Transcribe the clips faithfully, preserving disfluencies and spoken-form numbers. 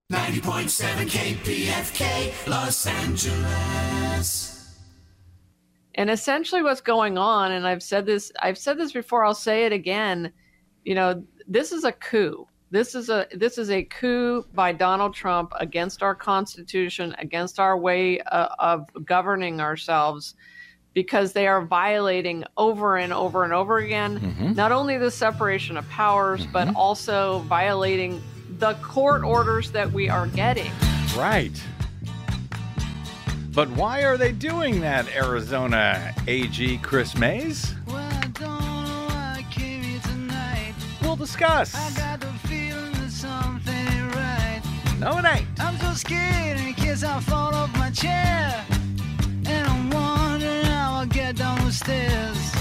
ninety point seven K P F K, Los Angeles. And essentially what's going on, and I've said this, I've said this before, I'll say it again, you know, this is a coup. This is a this is a coup by Donald Trump against our Constitution, against our way uh, of governing ourselves, because they are violating over and over and over again, mm-hmm. not only the separation of powers, mm-hmm. but also violating the court orders that we are getting. Right. But why are they doing that, Arizona A G Chris Mays? Well, I don't know why I came here tonight. We'll discuss. I got the feeling that something ain't right. No, it ain't. I'm so scared in case I fall off my chair. And I'm wondering how I'll get down the stairs.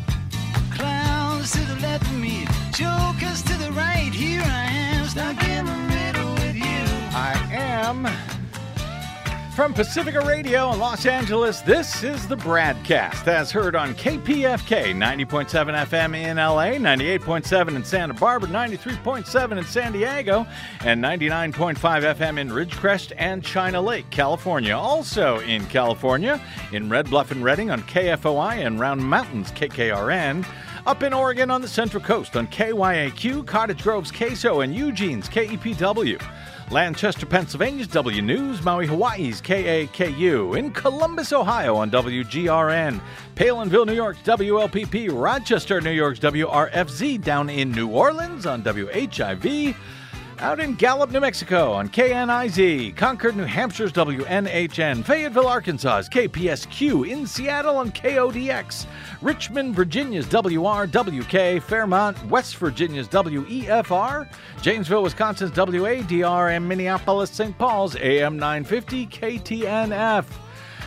Clowns to the left of me, jokers to the right. Here I am, stuck in the middle with you. I am... From Pacifica Radio in Los Angeles, this is the Bradcast, as heard on K P F K, ninety point seven F M in L A, ninety-eight point seven in Santa Barbara, ninety-three point seven in San Diego, and ninety-nine point five F M in Ridgecrest and China Lake, California. Also in California, in Red Bluff and Redding on K F O I and Round Mountains K K R N. Up in Oregon on the Central Coast on K Y A Q, Cottage Grove's K S O, and Eugene's K E P W. Lancaster, Pennsylvania's W News, Maui, Hawaii's K A K U, in Columbus, Ohio on W G R N, Palinville, New York's W L P P, Rochester, New York's W R F Z, down in New Orleans on W H I V, out in Gallup, New Mexico on K N I Z, Concord, New Hampshire's W N H N, Fayetteville, Arkansas's K P S Q, in Seattle on K O D X, Richmond, Virginia's W R W K, Fairmont, West Virginia's W E F R, Janesville, Wisconsin's W A D R, and Minneapolis, Saint Paul's A M nine fifty K T N F.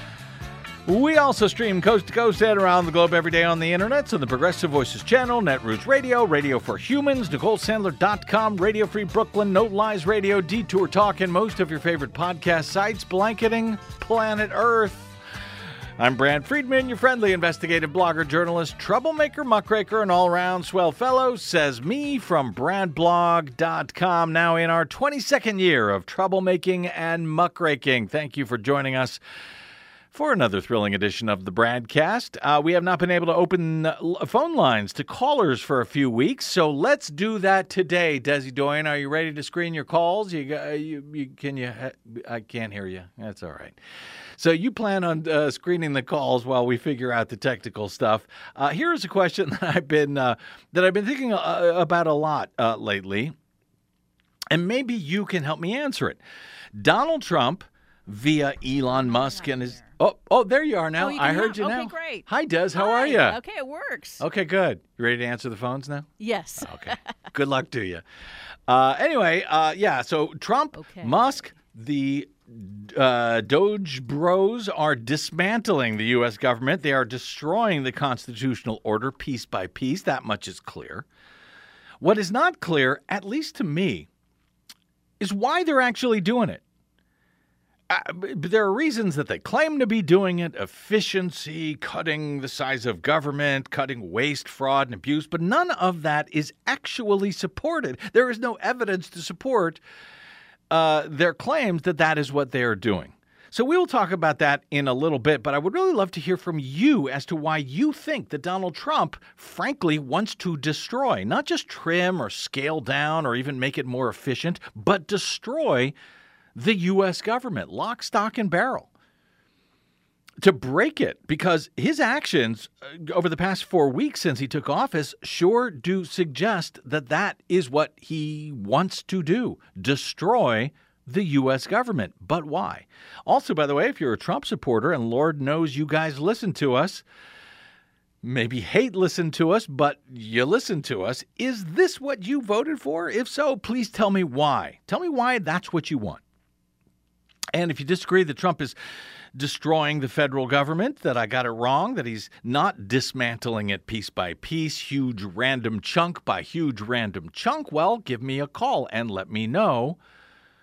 We also stream coast to coast and around the globe every day on the internet, so the Progressive Voices channel, Netroots Radio, Radio for Humans, Nicole Sandler dot com, Radio Free Brooklyn, No Lies Radio, Detour Talk, and most of your favorite podcast sites blanketing planet Earth. I'm Brad Friedman, your friendly investigative blogger, journalist, troublemaker, muckraker, and all-around swell fellow, says me from brad blog dot com, now in our twenty-second year of troublemaking and muckraking. Thank you for joining us for another thrilling edition of the Bradcast. Uh, we have not been able to open uh, phone lines to callers for a few weeks, so let's do that today. Desi Doyen, are you ready to screen your calls? You, uh, you, you can you? Uh, I can't hear you. That's all right. So you plan on uh, screening the calls while we figure out the technical stuff. Uh, here is a question that I've been uh, that I've been thinking uh, about a lot uh, lately, and maybe you can help me answer it. Donald Trump, via Elon Musk and his. Oh, oh, there you are now. Oh, you I heard hear? you now. Okay, great. Hi, Des. How Hi. are you? Okay, it works. Okay, good. You ready to answer the phones now? Yes. Okay. Good luck to you. Uh, anyway, uh, yeah, so Trump, okay. Musk, the uh, Doge Bros are dismantling the U S government. They are destroying the constitutional order piece by piece. That much is clear. What is not clear, at least to me, is why they're actually doing it. Uh, there are reasons that they claim to be doing it: efficiency, cutting the size of government, cutting waste, fraud, and abuse, but none of that is actually supported. There is no evidence to support uh, their claims that that is what they are doing. So we will talk about that in a little bit, but I would really love to hear from you as to why you think that Donald Trump, frankly, wants to destroy, not just trim or scale down or even make it more efficient, but destroy the U S government, lock, stock, and barrel, to break it, because his actions over the past four weeks since he took office sure do suggest that that is what he wants to do, destroy the U S government. But why? Also, by the way, if you're a Trump supporter, and Lord knows you guys listen to us, maybe hate listen to us, but you listen to us, is this what you voted for? If so, please tell me why. Tell me why that's what you want. And if you disagree that Trump is destroying the federal government, that I got it wrong, that he's not dismantling it piece by piece, huge random chunk by huge random chunk, well, give me a call and let me know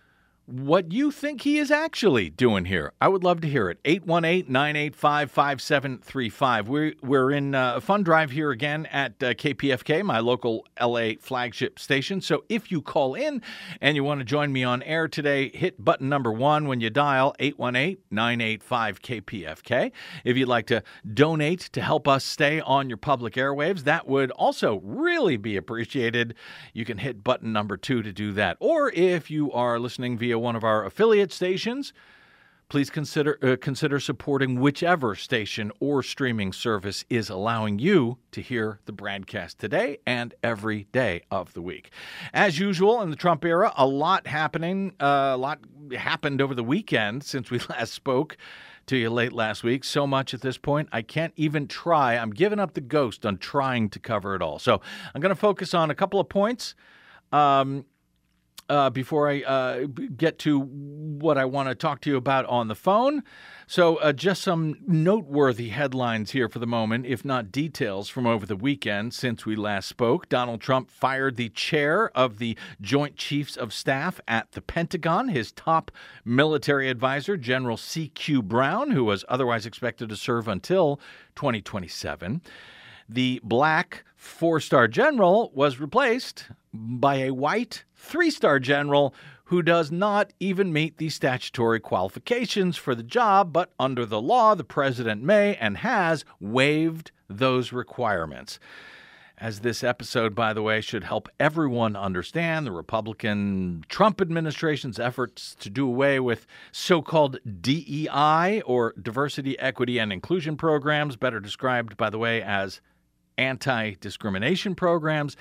what you think he is actually doing here. I would love to hear it. eight one eight, nine eight five, five seven three five. We're, we're in uh, a fun drive here again at uh, K P F K, my local L A flagship station. So if you call in and you want to join me on air today, hit button number one when you dial eight one eight, nine eight five, K P F K. If you'd like to donate to help us stay on your public airwaves, that would also really be appreciated. You can hit button number two to do that. Or if you are listening via one of our affiliate stations, please consider uh, consider supporting whichever station or streaming service is allowing you to hear the broadcast today and every day of the week. As usual in the Trump era, a lot happening, uh, a lot happened over the weekend since we last spoke to you late last week. So much at this point, I can't even try. I'm giving up the ghost on trying to cover it all. So I'm going to focus on a couple of points. Um, Uh, before I uh, get to what I want to talk to you about on the phone. So uh, just some noteworthy headlines here for the moment, if not details from over the weekend since we last spoke. Donald Trump fired the chair of the Joint Chiefs of Staff at the Pentagon, his top military advisor, General C Q Brown, who was otherwise expected to serve until twenty twenty-seven. The black four-star general was replaced by a white three-star general who does not even meet the statutory qualifications for the job, but under the law, the president may and has waived those requirements. As this episode, by the way, should help everyone understand the Republican Trump administration's efforts to do away with so-called D E I, or diversity, equity, and inclusion programs, better described, by the way, as anti-discrimination programs.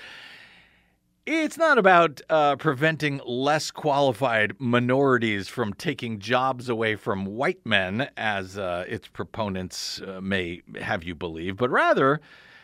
It's not about uh, preventing less qualified minorities from taking jobs away from white men, as uh, its proponents uh, may have you believe, but rather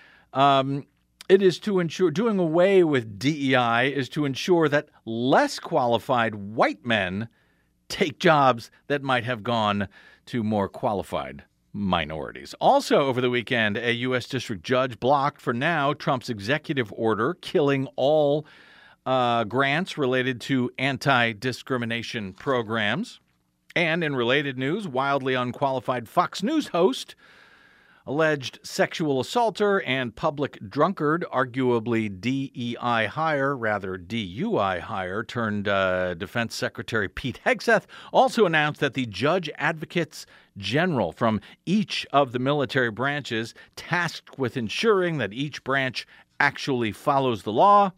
um, it is to ensure, doing away with D E I is to ensure that less qualified white men take jobs that might have gone to more qualified minorities. Also over the weekend, a U S district judge blocked for now Trump's executive order killing all uh, grants related to anti-discrimination programs. And in related news, wildly unqualified Fox News host, alleged sexual assaulter and public drunkard, arguably D E I hire, rather D U I hire, turned uh, Defense Secretary Pete Hegseth, also announced that the judge advocates general from each of the military branches tasked with ensuring that each branch actually follows the law,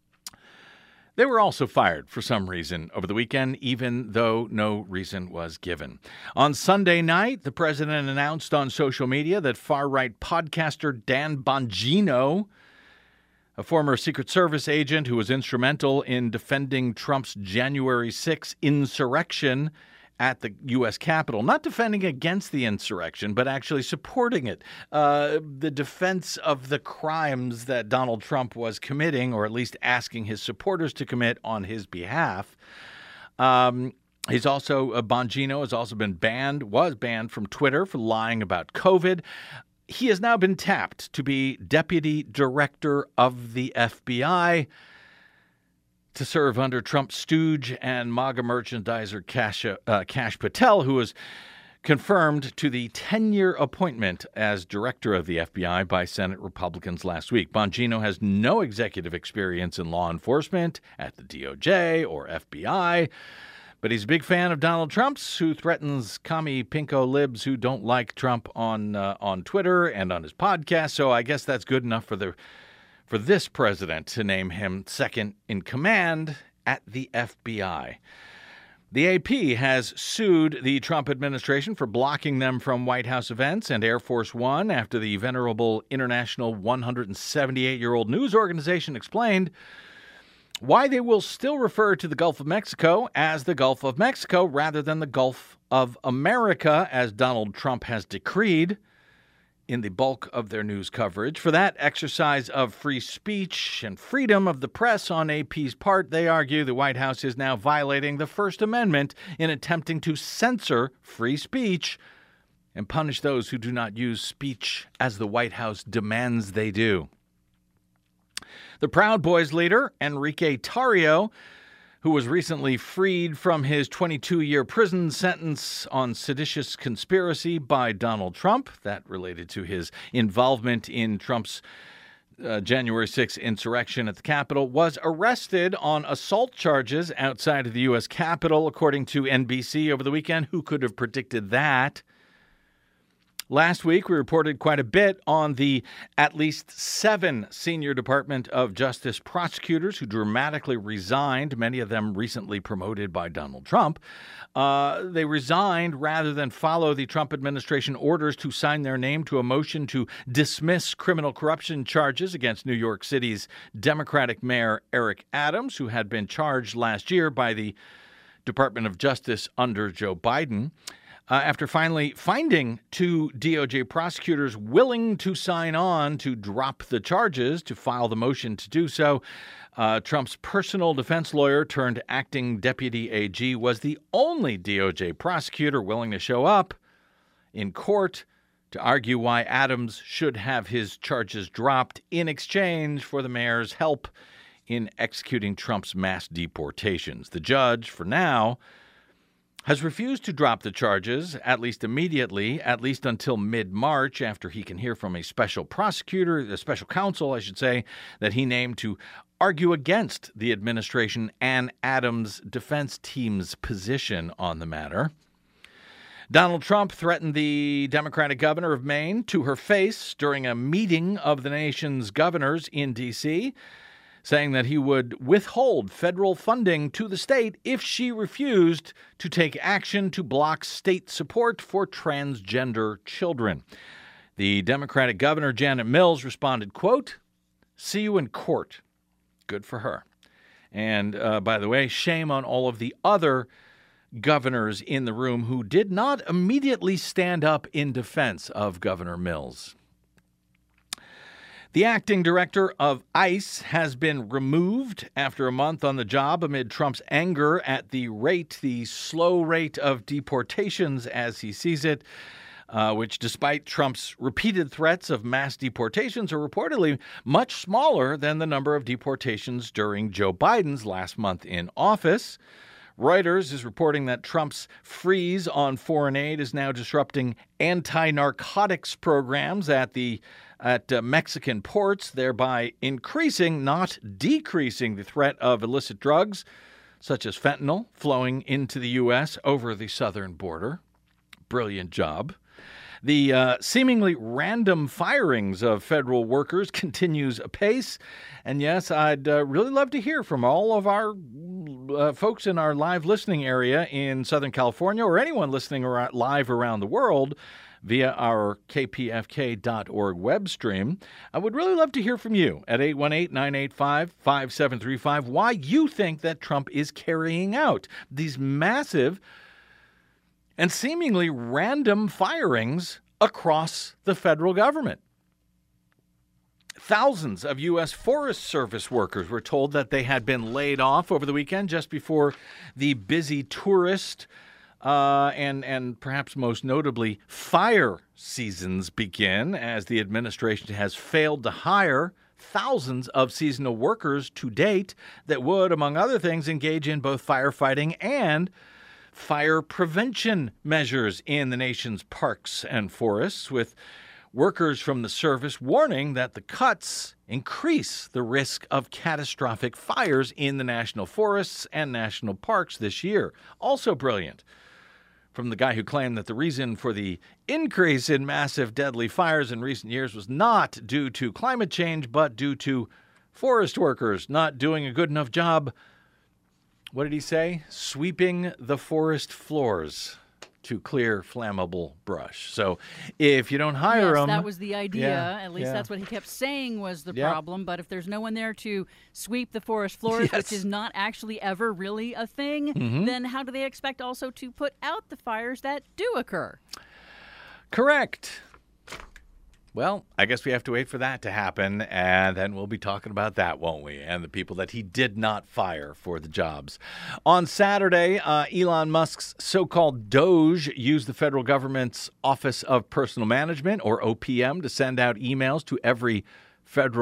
they were also fired for some reason over the weekend, even though no reason was given. On Sunday night, the president announced on social media that far-right podcaster Dan Bongino, a former Secret Service agent who was instrumental in defending Trump's January sixth insurrection at the U S Capitol, not defending against the insurrection, but actually supporting it. Uh, the defense of the crimes that Donald Trump was committing, or at least asking his supporters to commit on his behalf. Um, he's also, uh, Bongino has also been banned, was banned from Twitter for lying about COVID. He has now been tapped to be deputy director of the F B I, to serve under Trump's stooge and MAGA merchandiser Kash, uh, Kash Patel, who was confirmed to the ten-year appointment as director of the F B I by Senate Republicans last week. Bongino has no executive experience in law enforcement at the D O J or F B I, but he's a big fan of Donald Trump's, who threatens commie pinko libs who don't like Trump on uh, on Twitter and on his podcast. So I guess that's good enough for the for this president to name him second in command at the F B I. The A P has sued the Trump administration for blocking them from White House events and Air Force One after the venerable international one hundred seventy-eight-year-old news organization explained why they will still refer to the Gulf of Mexico as the Gulf of Mexico rather than the Gulf of America, as Donald Trump has decreed in the bulk of their news coverage. For that exercise of free speech and freedom of the press on A P's part, they argue the White House is now violating the First Amendment in attempting to censor free speech and punish those who do not use speech as the White House demands they do. The Proud Boys leader, Enrique Tarrio, who was recently freed from his twenty-two-year prison sentence on seditious conspiracy by Donald Trump. That related to his involvement in Trump's uh, January sixth insurrection at the Capitol, was arrested on assault charges outside of the U S Capitol, according to N B C over the weekend. Who could have predicted that? Last week, we reported quite a bit on the at least seven senior Department of Justice prosecutors who dramatically resigned, many of them recently promoted by Donald Trump. Uh, they resigned rather than follow the Trump administration orders to sign their name to a motion to dismiss criminal corruption charges against New York City's Democratic Mayor Eric Adams, who had been charged last year by the Department of Justice under Joe Biden. Uh, after finally finding two D O J prosecutors willing to sign on to drop the charges, to file the motion to do so, uh, Trump's personal defense lawyer turned acting deputy A G was the only D O J prosecutor willing to show up in court to argue why Adams should have his charges dropped in exchange for the mayor's help in executing Trump's mass deportations. The judge, for now, has refused to drop the charges, at least immediately, at least until mid-March, after he can hear from a special prosecutor, a special counsel, I should say, that he named to argue against the administration and Adams' defense team's position on the matter. Donald Trump threatened the Democratic governor of Maine to her face during a meeting of the nation's governors in D C, saying that he would withhold federal funding to the state if she refused to take action to block state support for transgender children. The Democratic governor, Janet Mills, responded, quote, "See you in court." Good for her. And uh, by the way, shame on all of the other governors in the room who did not immediately stand up in defense of Governor Mills. The acting director of ICE has been removed after a month on the job amid Trump's anger at the rate, the slow rate of deportations as he sees it, uh, which, despite Trump's repeated threats of mass deportations, are reportedly much smaller than the number of deportations during Joe Biden's last month in office. Reuters is reporting that Trump's freeze on foreign aid is now disrupting anti-narcotics programs at the at uh, Mexican ports, thereby increasing, not decreasing, the threat of illicit drugs, such as fentanyl, flowing into the U S over the southern border. Brilliant job. The uh, seemingly random firings of federal workers continues apace. And yes, I'd uh, really love to hear from all of our uh, folks in our live listening area in Southern California, or anyone listening around, live around the world via our K P F K dot org web stream. I would really love to hear from you at eight one eight, nine eight five, five seven three five why you think that Trump is carrying out these massive and seemingly random firings across the federal government. Thousands of U S Forest Service workers were told that they had been laid off over the weekend just before the busy tourist uh, and, and perhaps most notably fire seasons begin, as the administration has failed to hire thousands of seasonal workers to date that would, among other things, engage in both firefighting and fire prevention measures in the nation's parks and forests, with workers from the service warning that the cuts increase the risk of catastrophic fires in the national forests and national parks this year. Also brilliant from the guy who claimed that the reason for the increase in massive deadly fires in recent years was not due to climate change, but due to forest workers not doing a good enough job. What did he say? Sweeping the forest floors to clear flammable brush. So if you don't hire yes, them... that was the idea. Yeah, At least yeah. that's what he kept saying was the Yeah. problem. But if there's no one there to sweep the forest floors, Yes. which is not actually ever really a thing, Mhm. then how do they expect also to put out the fires that do occur? Correct. Well, I guess we have to wait for that to happen, and then we'll be talking about that, won't we? And the people that he did not fire for the jobs. On Saturday, uh, Elon Musk's so-called Doge used the federal government's Office of Personal Management, or O P M, to send out emails to every federal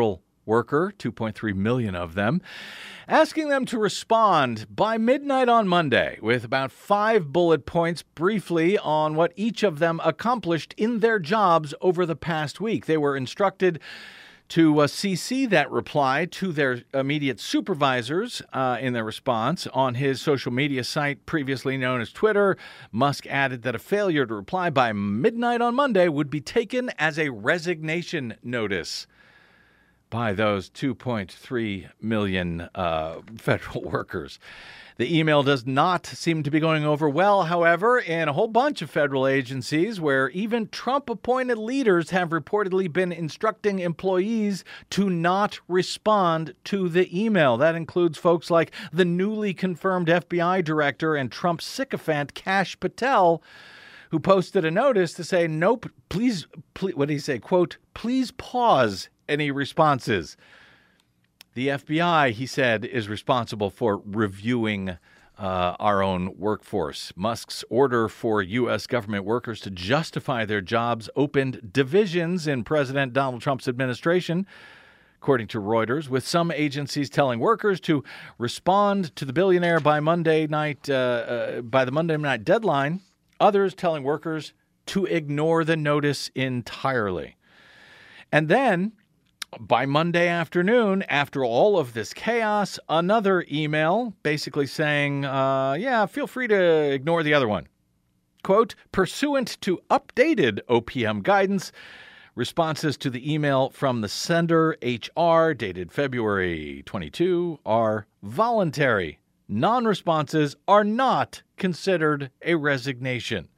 worker, two point three million of them, asking them to respond by midnight on Monday with about five bullet points briefly on what each of them accomplished in their jobs over the past week. They were instructed to uh, C C that reply to their immediate supervisors uh, in their response. On his social media site, previously known as Twitter, Musk added that a failure to reply by midnight on Monday would be taken as a resignation notice by those two point three million uh, federal workers. The email does not seem to be going over well, however, in a whole bunch of federal agencies where even Trump-appointed leaders have reportedly been instructing employees to not respond to the email. That includes folks like the newly confirmed F B I director and Trump sycophant Kash Patel, who posted a notice to say, nope, please, please what did he say? Quote, please pause any responses. The F B I, he said, is responsible for reviewing uh, our own workforce. Musk's order for U S government workers to justify their jobs opened divisions in President Donald Trump's administration, according to Reuters, with some agencies telling workers to respond to the billionaire by Monday night, uh, uh, by the Monday night deadline, others telling workers to ignore the notice entirely. And then, by Monday afternoon, after all of this chaos, another email basically saying, uh, yeah, feel free to ignore the other one. Quote, pursuant to updated O P M guidance, responses to the email from the sender, H R, dated February twenty-second, are voluntary. Non-responses are not considered a resignation.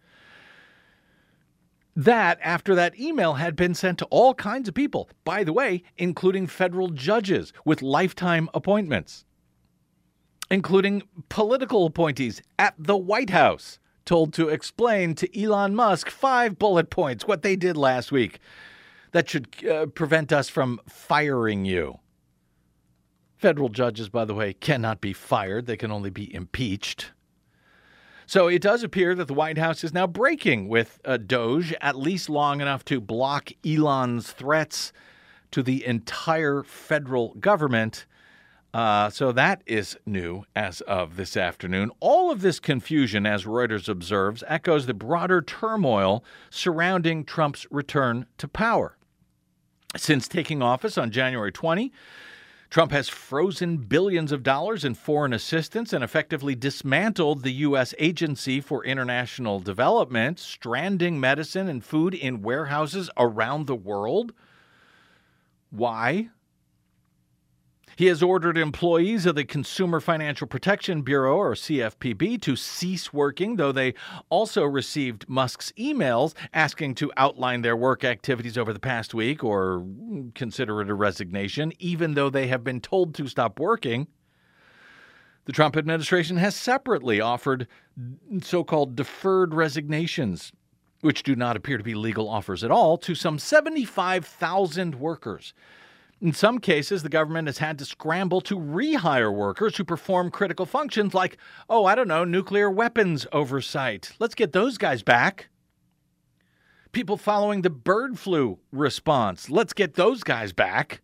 That after that email had been sent to all kinds of people, by the way, including federal judges with lifetime appointments, including political appointees at the White House, told to explain to Elon Musk five bullet points, what they did last week, that should uh, prevent us from firing you. Federal judges, by the way, cannot be fired. They can only be impeached. So it does appear that the White House is now breaking with uh, Doge, at least long enough to block Elon's threats to the entire federal government. Uh, so that is new as of this afternoon. All of this confusion, as Reuters observes, echoes the broader turmoil surrounding Trump's return to power. Since taking office on January twentieth, Trump has frozen billions of dollars in foreign assistance and effectively dismantled the U S Agency for International Development, stranding medicine and food in warehouses around the world. Why? He has ordered employees of the Consumer Financial Protection Bureau, or C F P B, to cease working, though they also received Musk's emails asking to outline their work activities over the past week or consider it a resignation, even though they have been told to stop working. The Trump administration has separately offered so-called deferred resignations, which do not appear to be legal offers at all, to some seventy-five thousand workers. In some cases, the government has had to scramble to rehire workers who perform critical functions like, oh, I don't know, nuclear weapons oversight. Let's get those guys back. People following the bird flu response. Let's get those guys back.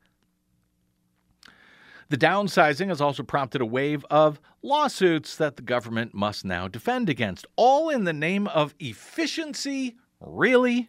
The downsizing has also prompted a wave of lawsuits that the government must now defend against, all in the name of efficiency. Really?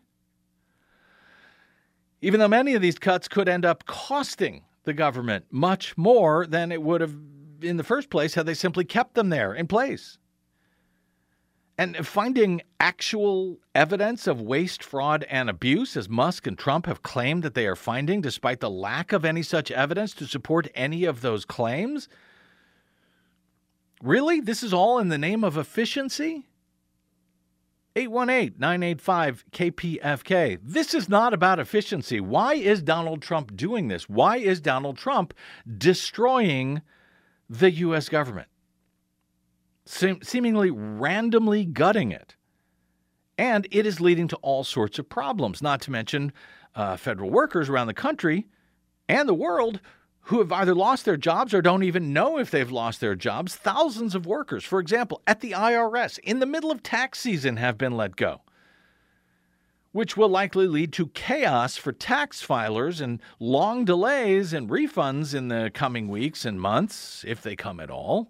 Even though many of these cuts could end up costing the government much more than it would have in the first place had they simply kept them there in place. And finding actual evidence of waste, fraud, and abuse, as Musk and Trump have claimed that they are finding, despite the lack of any such evidence to support any of those claims? Really? This is all in the name of efficiency? eight one eight, nine eight five, K P F K. This is not about efficiency. Why is Donald Trump doing this? Why is Donald Trump destroying the U S government? Seem- seemingly randomly gutting it. And it is leading to all sorts of problems, not to mention uh, federal workers around the country and the world who have either lost their jobs or don't even know if they've lost their jobs. Thousands of workers, for example, at the I R S, in the middle of tax season, have been let go. which will likely lead to chaos for tax filers and long delays in refunds in the coming weeks and months, if they come at all.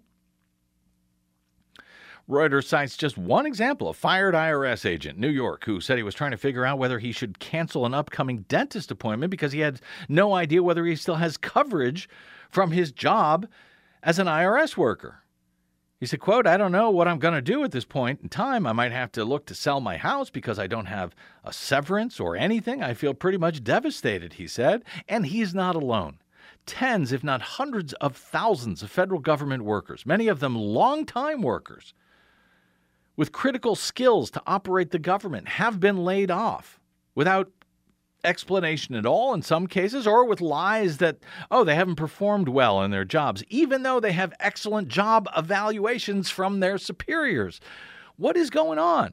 Reuters cites just one example, a fired I R S agent in New York who said he was trying to figure out whether he should cancel an upcoming dentist appointment because he had no idea whether he still has coverage from his job as an I R S worker. He said, quote, "I don't know what I'm going to do at this point in time. I might have to look to sell my house because I don't have a severance or anything. I feel pretty much devastated," he said. And he's not alone. Tens, if not hundreds of thousands of federal government workers, many of them longtime workers, with critical skills to operate the government, have been laid off without explanation at all in some cases, or with lies that, oh, they haven't performed well in their jobs, even though they have excellent job evaluations from their superiors. What is going on?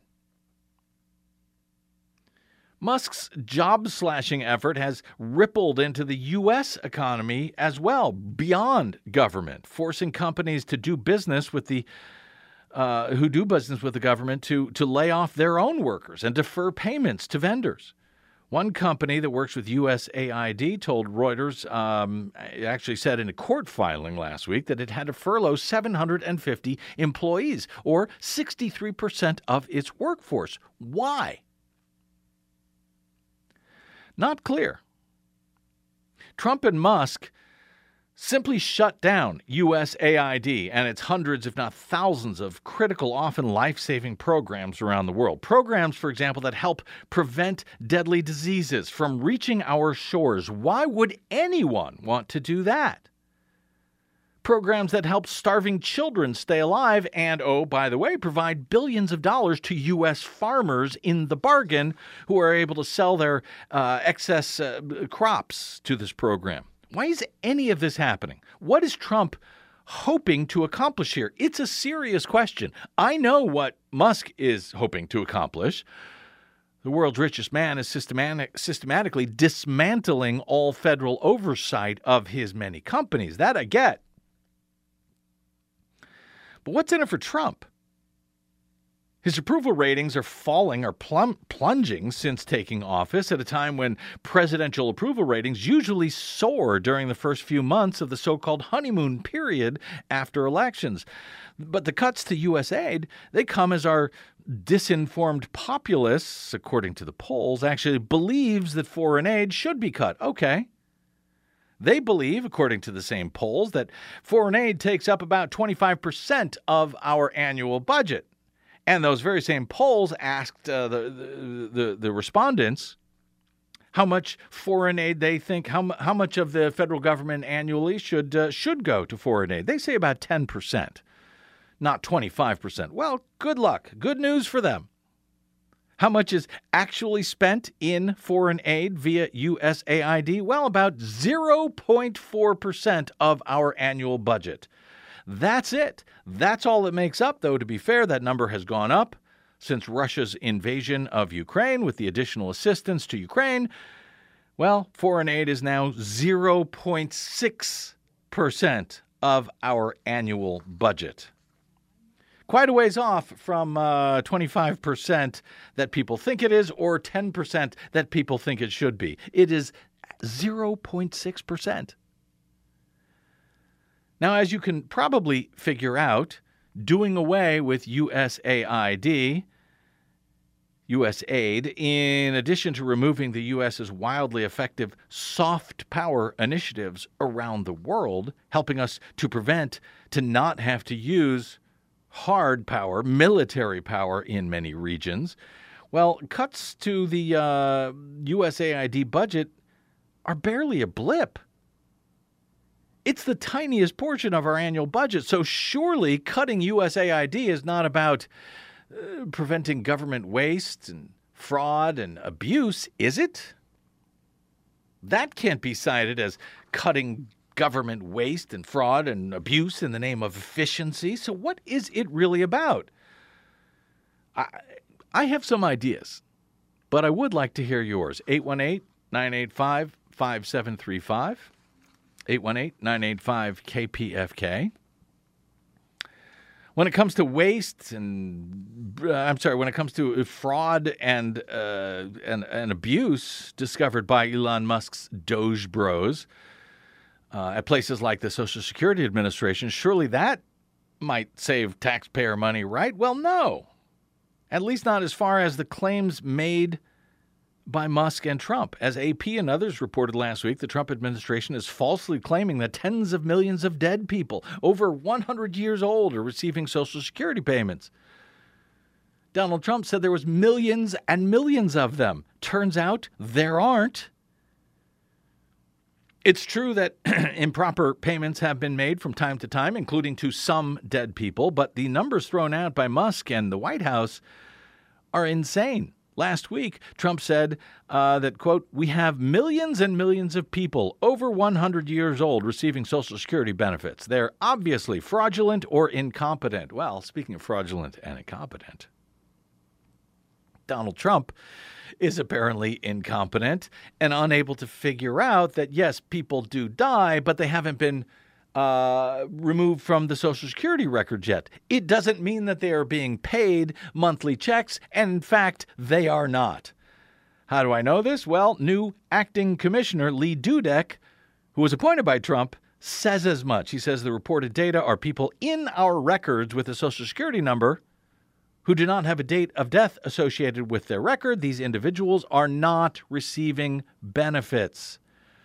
Musk's job-slashing effort has rippled into the U S economy as well, beyond government, forcing companies to do business with the uh, who do business with the government to, to lay off their own workers and defer payments to vendors. One company that works with U S A I D told Reuters, um, it actually said in a court filing last week, that it had to furlough seven hundred fifty employees, or sixty-three percent of its workforce. Why? Not clear. Trump and Musk simply shut down U S A I D and its hundreds, if not thousands, of critical, often life-saving programs around the world. Programs, for example, that help prevent deadly diseases from reaching our shores. Why would anyone want to do that? Programs that help starving children stay alive and, oh, by the way, provide billions of dollars to U S farmers in the bargain, who are able to sell their uh, excess uh, crops to this program. Why is any of this happening? What is Trump hoping to accomplish here? It's a serious question. I know what Musk is hoping to accomplish. The world's richest man is systematic, systematically dismantling all federal oversight of his many companies. That I get. But what's in it for Trump? His approval ratings are falling or plum- plunging since taking office at a time when presidential approval ratings usually soar during the first few months of the so-called honeymoon period after elections. But the cuts to U S aid, they come as our disinformed populace, according to the polls, actually believes that foreign aid should be cut. Okay. They believe, according to the same polls, that foreign aid takes up about twenty-five percent of our annual budget. And those very same polls asked uh, the, the, the the respondents how much foreign aid they think, how how much of the federal government annually should uh, should go to foreign aid. They say about ten percent, not twenty-five percent. Well, good luck. Good news for them. How much is actually spent in foreign aid via U S A I D? Well, about zero point four percent of our annual budget. That's it. That's all it makes up, though, to be fair. That number has gone up since Russia's invasion of Ukraine with the additional assistance to Ukraine. Well, foreign aid is now zero point six percent of our annual budget. Quite a ways off from uh, twenty-five percent that people think it is, or ten percent that people think it should be. It is zero point six percent. Now, as you can probably figure out, doing away with U S A I D, U S aid, in addition to removing the U S's wildly effective soft power initiatives around the world, helping us to prevent, to not have to use hard power, military power in many regions, well, cuts to the uh, U S A I D budget are barely a blip. It's the tiniest portion of our annual budget, so surely cutting U S A I D is not about uh, preventing government waste and fraud and abuse, is it? That can't be cited as cutting government waste and fraud and abuse in the name of efficiency. So what is it really about? I, I have some ideas, but I would like to hear yours. eight one eight, nine eight five, five seven three five. eight one eight, nine eight five, K P F K. When it comes to waste and, uh, I'm sorry, when it comes to fraud and, uh, and, and abuse discovered by Elon Musk's Doge Bros uh, at places like the Social Security Administration, surely that might save taxpayer money, right? Well, no. At least not as far as the claims made by Musk and Trump. As A P and others reported last week, the Trump administration is falsely claiming that tens of millions of dead people over one hundred years old are receiving Social Security payments. Donald Trump said there was millions and millions of them. Turns out there aren't. It's true that improper payments have been made from time to time, including to some dead people, but the numbers thrown out by Musk and the White House are insane. Last week, Trump said uh, that, quote, we have millions and millions of people over one hundred years old receiving Social Security benefits. They're obviously fraudulent or incompetent. Well, speaking of fraudulent and incompetent, Donald Trump is apparently incompetent and unable to figure out that, yes, people do die, but they haven't been Uh, removed from the Social Security record yet. It doesn't mean that they are being paid monthly checks, and in fact, they are not. How do I know this? Well, new acting commissioner Lee Dudek, who was appointed by Trump, says as much. He says the reported data are people in our records with a Social Security number who do not have a date of death associated with their record. These individuals are not receiving benefits.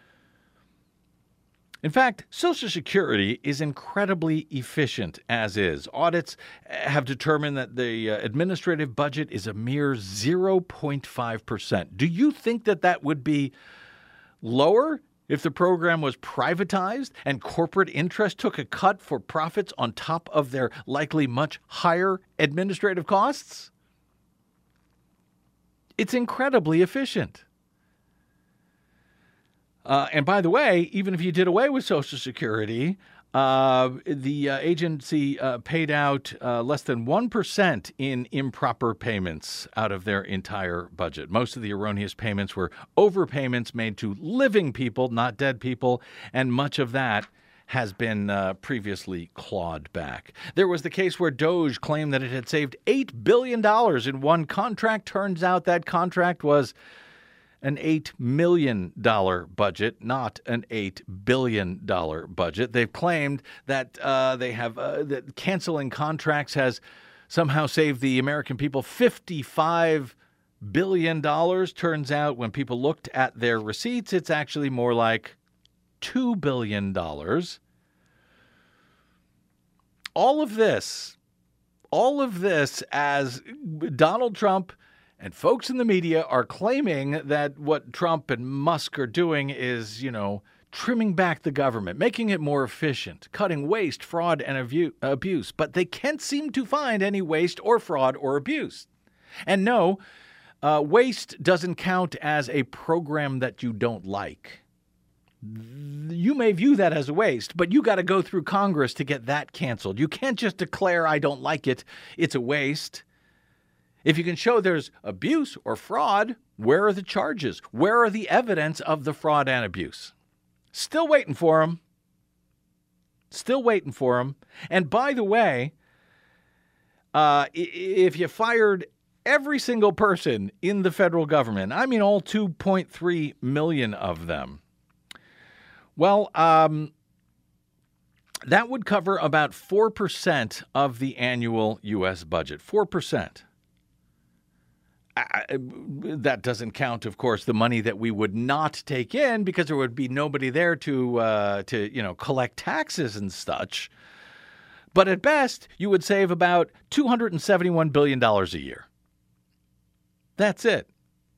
In fact, Social Security is incredibly efficient as is. Audits have determined that the uh, administrative budget is a mere zero point five percent. Do you think that that would be lower if the program was privatized and corporate interest took a cut for profits on top of their likely much higher administrative costs? It's incredibly efficient. Uh, and by the way, even if you did away with Social Security, uh, the uh, agency uh, paid out uh, less than one percent in improper payments out of their entire budget. Most of the erroneous payments were overpayments made to living people, not dead people, and much of that has been uh, previously clawed back. There was the case where Doge claimed that it had saved eight billion dollars in one contract. Turns out that contract was an eight million dollars budget, not an eight billion dollars budget. They've claimed that uh, they have uh, that canceling contracts has somehow saved the American people fifty-five billion dollars. Turns out when people looked at their receipts, it's actually more like two billion dollars. All of this, all of this as Donald Trump and folks in the media are claiming that what Trump and Musk are doing is, you know, trimming back the government, making it more efficient, cutting waste, fraud, and abuse. But they can't seem to find any waste or fraud or abuse. And no, uh, waste doesn't count as a program that you don't like. You may view that as a waste, but you got to go through Congress to get that canceled. You can't just declare, I don't like it, it's a waste. If you can show there's abuse or fraud, where are the charges? Where are the evidence of the fraud and abuse? Still waiting for them. Still waiting for them. And by the way, uh, if you fired every single person in the federal government, I mean all two point three million of them, well, um, that would cover about four percent of the annual U S budget. four percent. I, that doesn't count, of course, the money that we would not take in because there would be nobody there to, uh, to you know, collect taxes and such. But at best, you would save about two hundred seventy-one billion dollars a year. That's it.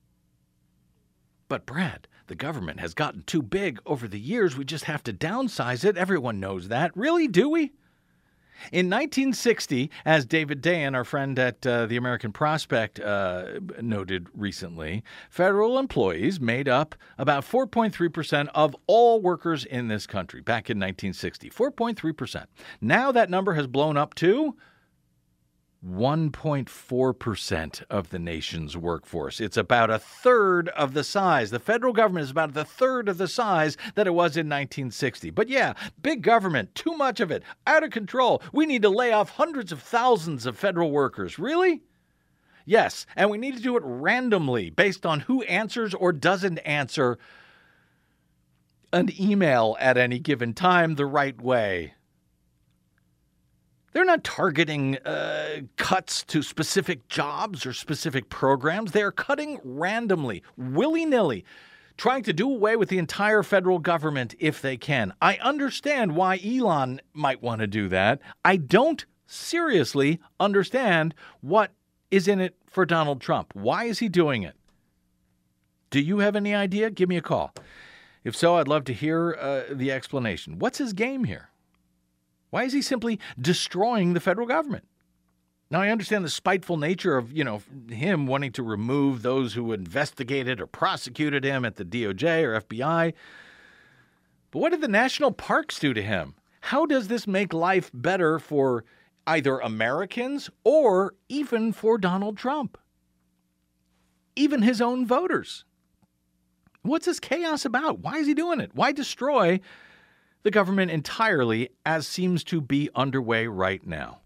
But, Brad, the government has gotten too big over the years. We just have to downsize it. Everyone knows that. Really? Do we? In nineteen sixty, as David Dayen, our friend at uh, the American Prospect, uh, noted recently, federal employees made up about four point three percent of all workers in this country back in nineteen sixty. four point three percent. Now that number has blown up to one point four percent of the nation's workforce. It's about a third of the size. The federal government is about the third of the size that it was in nineteen sixty. But yeah, big government, too much of it, out of control. We need to lay off hundreds of thousands of federal workers. Really? Yes, and we need to do it randomly based on who answers or doesn't answer an email at any given time the right way. They're not targeting uh, cuts to specific jobs or specific programs. They're cutting randomly, willy-nilly, trying to do away with the entire federal government if they can. I understand why Elon might want to do that. I don't seriously understand what is in it for Donald Trump. Why is he doing it? Do you have any idea? Give me a call. If so, I'd love to hear uh, the explanation. What's his game here? Why is he simply destroying the federal government? Now, I understand the spiteful nature of, you know, him wanting to remove those who investigated or prosecuted him at the D O J or F B I. But what did the national parks do to him? How does this make life better for either Americans or even for Donald Trump? Even his own voters. What's this chaos about? Why is he doing it? Why destroy the government entirely, as seems to be underway right now?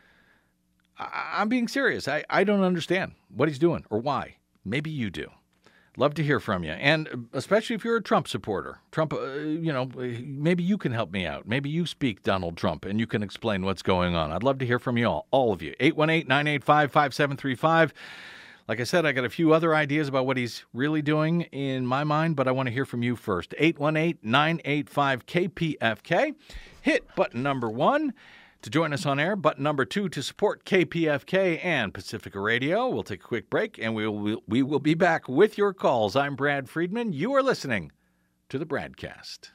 I- I'm being serious. I-, I don't understand what he's doing or why. Maybe you do. Love to hear from you. And especially if you're a Trump supporter. Trump, uh, you know, maybe you can help me out. Maybe you speak Donald Trump and you can explain what's going on. I'd love to hear from you all, all of you. eight one eight, nine eight five, five seven three five. Like I said, I got a few other ideas about what he's really doing in my mind, but I want to hear from you first. eight one eight, nine eight five, K P F K. Hit button number one to join us on air. Button number two to support K P F K and Pacifica Radio. We'll take a quick break, and we will, we will be back with your calls. I'm Brad Friedman. You are listening to the Bradcast.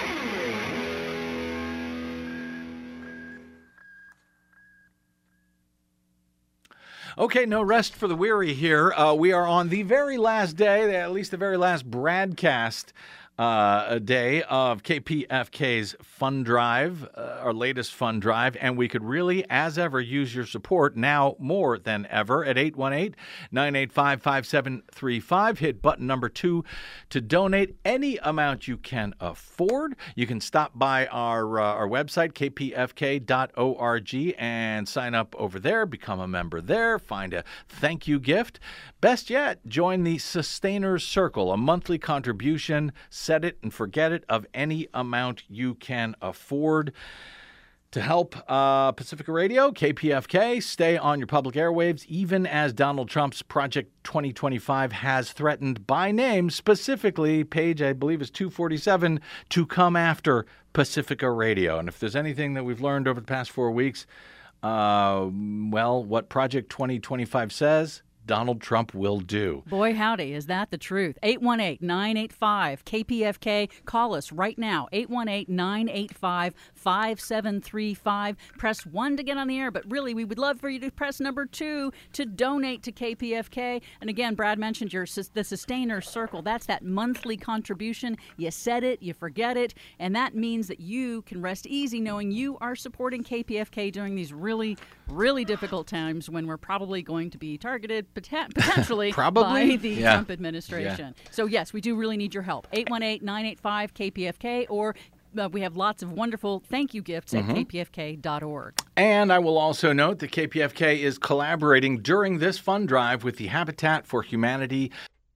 Okay, no rest for the weary here. Uh, we are on the very last day, at least the very last Bradcast uh, day of K P F K's Fund Drive, uh, our latest Fund Drive, and we could really, as ever, use your support now more than ever at eight one eight, nine eight five, five seven three five. Hit button number two to donate any amount you can afford. You can stop by our, uh, our website, k p f k dot org, and sign up over there, become a member there, find a thank you gift. Best yet, join the Sustainers Circle, a monthly contribution, set it and forget it, of any amount you can afford to help uh, Pacifica Radio, K P F K, stay on your public airwaves, even as Donald Trump's Project twenty twenty-five has threatened by name, specifically, page, I believe, is two forty-seven, to come after Pacifica Radio. And if there's anything that we've learned over the past four weeks, uh, well, what Project twenty twenty-five says, Donald Trump will do. Boy, howdy, is that the truth? eight one eight, nine eight five, K P F K. Call us right now, eight one eight, nine eight five, five seven three five. Press one to get on the air, but really, we would love for you to press number two to donate to K P F K. And again, Brad mentioned your the Sustainer Circle. That's that monthly contribution. You said it, you forget it, and that means that you can rest easy knowing you are supporting K P F K during these really, really difficult times when we're probably going to be targeted potentially Probably? by the Yeah. Trump administration. Yeah. So, yes, we do really need your help. eight one eight, nine eight five, K P F K, or uh, we have lots of wonderful thank you gifts mm-hmm. at k p f k dot org. And I will also note that K P F K is collaborating during this fund drive with the Habitat for Humanity.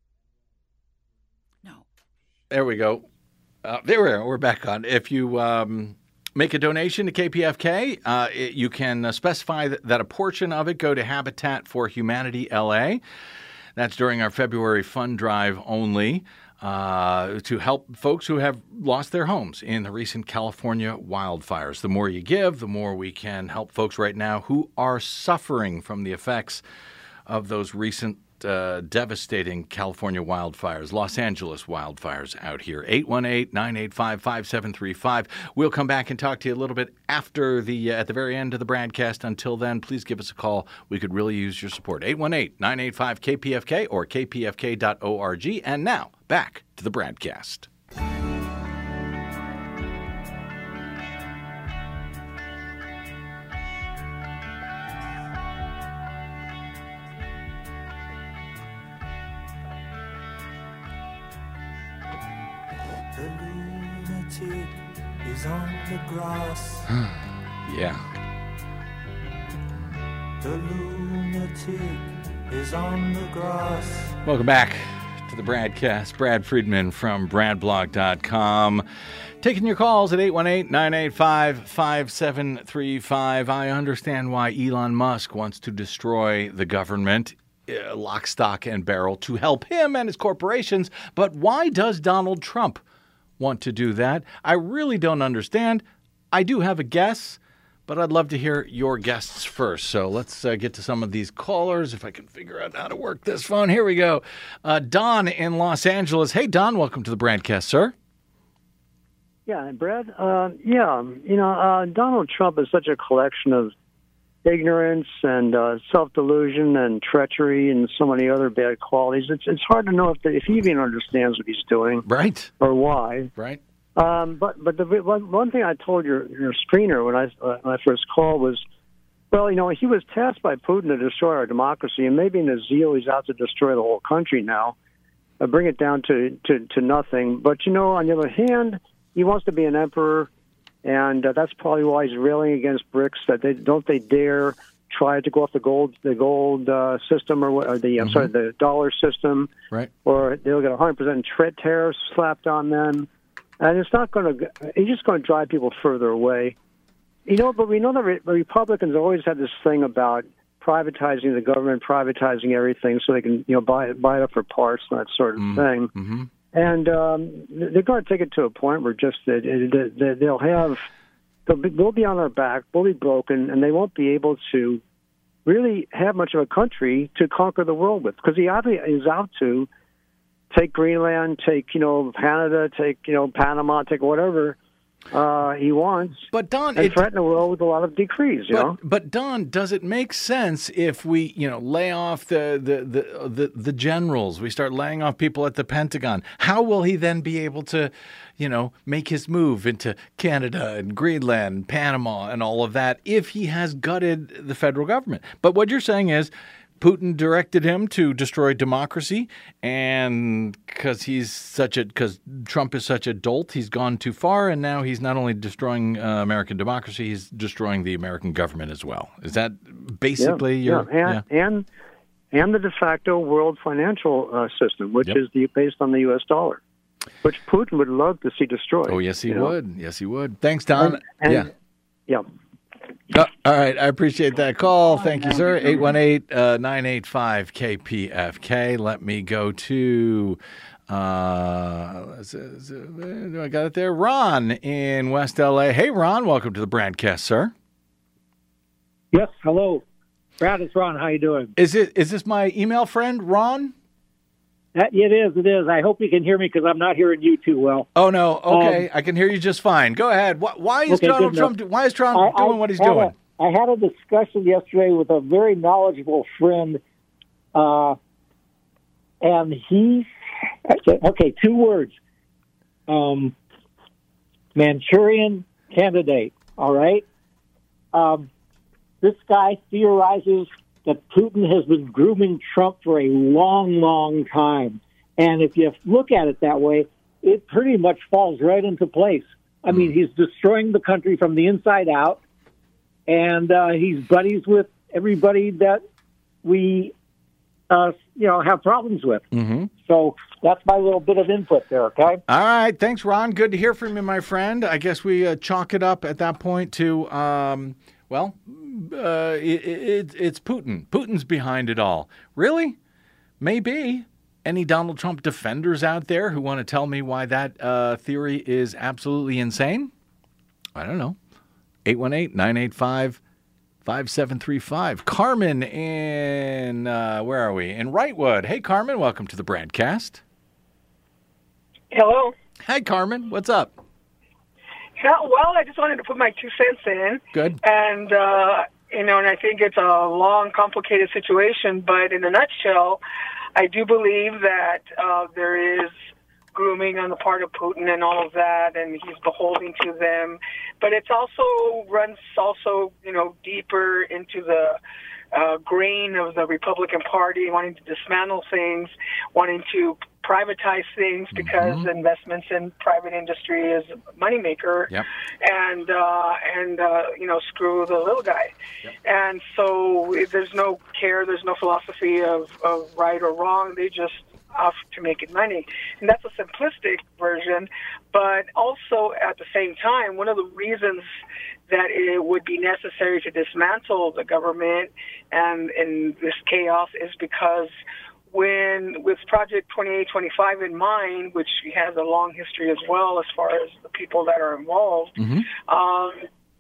No. There we go. Uh, there we are. We're back on. If you... Um, Make a donation to K P F K. Uh, it, you can uh, specify that, that a portion of it go to Habitat for Humanity L A. That's during our February fund drive only, uh, to help folks who have lost their homes in the recent California wildfires. The more you give, the more we can help folks right now who are suffering from the effects of those recent Uh, devastating California wildfires, Los Angeles wildfires out here. eight one eight, nine eight five, five seven three five. We'll come back and talk to you a little bit after the, uh, at the very end of the broadcast. Until then, please give us a call. We could really use your support. eight one eight, nine eight five, K P F K or k p f k dot org. And now, back to the broadcast. The lunatic is on the grass. Yeah. The lunatic is on the grass. Welcome back to the Bradcast. Brad Friedman from brad blog dot com. Taking your calls at eight one eight, nine eight five, five seven three five. I understand why Elon Musk wants to destroy the government, uh, lock, stock, and barrel, to help him and his corporations. But why does Donald Trump want to do that? I really don't understand. I do have a guess, but I'd love to hear your guests first. So let's uh, get to some of these callers, if I can figure out how to work this phone. Here we go. Uh, Don in Los Angeles. Hey, Don, welcome to the Bradcast, sir. Yeah, Brad. Uh, yeah, you know, uh, Donald Trump is such a collection of ignorance and uh, self-delusion and treachery and so many other bad qualities. It's it's hard to know if the, if he even understands what he's doing, right, or why. Right. Um, but but the one, one thing I told your your screener when I uh, when I first called was, well, you know, he was tasked by Putin to destroy our democracy, and maybe in his zeal he's out to destroy the whole country now, uh, bring it down to, to, to nothing. But you know, on the other hand, he wants to be an emperor, and uh, that's probably why he's railing against BRICS. That they don't they dare try to go off the gold the gold uh, system or, or the I'm mm-hmm. sorry the dollar system, right? Or they'll get one hundred percent trade tariffs slapped on them, and it's not going to. He's just going to drive people further away. You know, but we know that re- Republicans always had this thing about privatizing the government, privatizing everything, so they can you know buy buy it up for parts and that sort of mm-hmm. thing. Mm-hmm. And um, they're going to take it to a point where just that uh, they'll have, they'll be, they'll be on their back, they'll be broken, and they won't be able to really have much of a country to conquer the world with. Because he obviously is out to take Greenland, take, you know, Canada, take, you know, Panama, take whatever uh, he wants. But Don, and it, threaten the world with a lot of decrees, you but, know? But Don, does it make sense if we, you know, lay off the, the, the, the, the generals, we start laying off people at the Pentagon? How will he then be able to, you know, make his move into Canada and Greenland and Panama and all of that if he has gutted the federal government? But what you're saying is Putin directed him to destroy democracy, and because he's such a because Trump is such a dolt, he's gone too far, and now he's not only destroying uh, American democracy, he's destroying the American government as well. Is that basically yeah, your yeah. And, yeah. and and the de facto world financial uh, system, which yep. is the, based on the U S dollar, which Putin would love to see destroyed. Oh yes, he would. Know? Yes, he would. Thanks, Don. And, and, yeah. Yeah. Uh, all right. I appreciate that call. Thank you, sir. eight one eight, nine eight five, K P F K. Let me go to, uh, I got it there. Ron in West L A. Hey, Ron. Welcome to the Bradcast, sir. Yes. Hello. Brad, it's Ron. How you doing? Is it? Is this my email friend, Ron? Uh, it is. It is. I hope you can hear me because I'm not hearing you too well. Oh no. Okay, um, I can hear you just fine. Go ahead. Why, why is okay, Donald Trump? Do, why is Trump I, doing I what he's doing? A, I had a discussion yesterday with a very knowledgeable friend, uh, and he. Okay, two words. Um, Manchurian candidate. All right. Um, this guy theorizes that Putin has been grooming Trump for a long, long time. And if you look at it that way, it pretty much falls right into place. I mean, he's destroying the country from the inside out, and uh, he's buddies with everybody that we, uh, you know, have problems with. Mm-hmm. So that's my little bit of input there, okay? All right. Thanks, Ron. Good to hear from you, my friend. I guess we uh, chalk it up at that point to... Um, Well, uh, it, it, it's Putin. Putin's behind it all. Really? Maybe. Any Donald Trump defenders out there who want to tell me why that uh, theory is absolutely insane? I don't know. eight one eight, nine eight five, five seven three five. Carmen in, uh, where are we? In Wrightwood. Hey, Carmen, welcome to the Bradcast. Hello. Hi, Carmen. What's up? Well, I just wanted to put my two cents in. Good. And, uh, you know, and I think it's a long, complicated situation, but in a nutshell, I do believe that uh, there is grooming on the part of Putin and all of that, and he's beholden to them. But it's also runs also, you know, deeper into the uh, grain of the Republican Party, wanting to dismantle things, wanting to privatize things because Mm-hmm. investments in private industry is a moneymaker, Yep. and uh, and uh, you know, screw the little guy. Yep. And so there's no care, there's no philosophy of, of right or wrong. They just off to making money. And that's a simplistic version, but also at the same time, one of the reasons that it would be necessary to dismantle the government and in this chaos is because when, with Project twenty-eight twenty-five in mind, which has a long history as well as far as the people that are involved, Mm-hmm. um,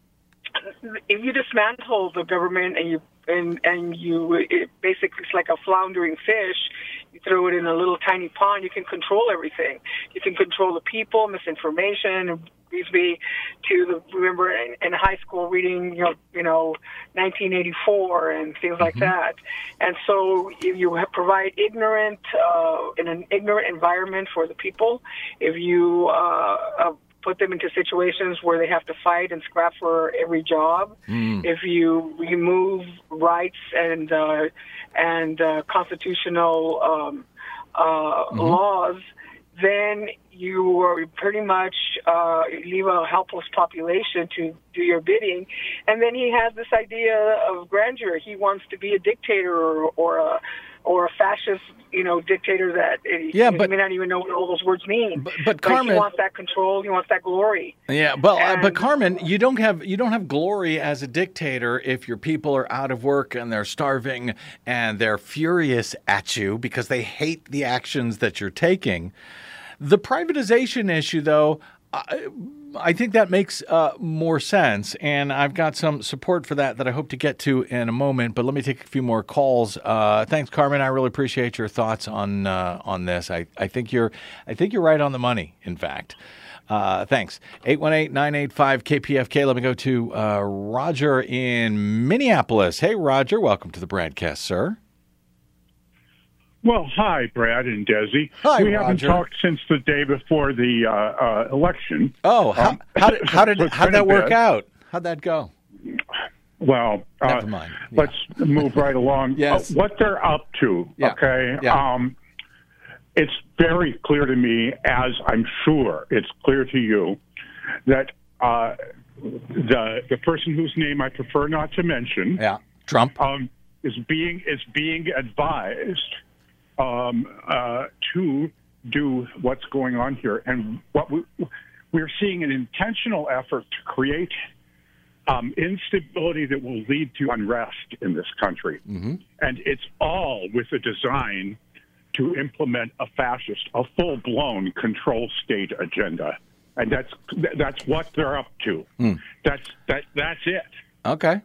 if you dismantle the government and you and and you it basically it's like a floundering fish, you throw it in a little tiny pond, you can control everything. You can control the people, misinformation. Brings me to the remember in, in high school reading you know you know nineteen eighty-four and things like Mm-hmm. that. And so if you have provide ignorant uh, in an ignorant environment for the people, if you uh, uh, put them into situations where they have to fight and scrap for every job, Mm. if you remove rights and uh, and uh, constitutional um, uh, Mm-hmm. laws, then you are pretty much uh, leave a helpless population to do your bidding. And then he has this idea of grandeur. He wants to be a dictator or, or a or a fascist, you know, dictator that Yeah, he but- may not even know what all those words mean. But, but But Carmen, he wants that control. He wants that glory. yeah, well, uh, but And- Carmen, you don't have you don't have glory as a dictator if your people are out of work and they're starving and they're furious at you because they hate the actions that you're taking. The privatization issue, though, I, I think that makes uh, more sense, and I've got some support for that that I hope to get to in a moment. But let me take a few more calls. Uh, thanks, Carmen. I really appreciate your thoughts on uh, on this. I, I think you're I think you're right on the money. In fact, uh, thanks. eight one eight, nine eight five, K P F K. Let me go to uh, Roger in Minneapolis. Hey, Roger. Welcome to the broadcast, sir. Well, hi, Brad and Desi. Hi, we haven't Roger. talked since the day before the uh, uh, election. Oh, how, Um, how did how did it's how'd been that a work bit. out? How'd that go? Well, uh, Never mind. Yeah. let's move right along. Yes. Uh, what they're up to, Yeah. okay? Yeah. Um, it's very clear to me, as I'm sure it's clear to you, that uh, the the person whose name I prefer not to mention Yeah, Trump. um, is being is being advised um, uh, to do what's going on here, and what we, we're seeing an intentional effort to create um, instability that will lead to unrest in this country, Mm-hmm. and it's all with a design to implement a fascist, a full-blown control state agenda, and that's that's what they're up to. Mm. That's that that's it. Okay.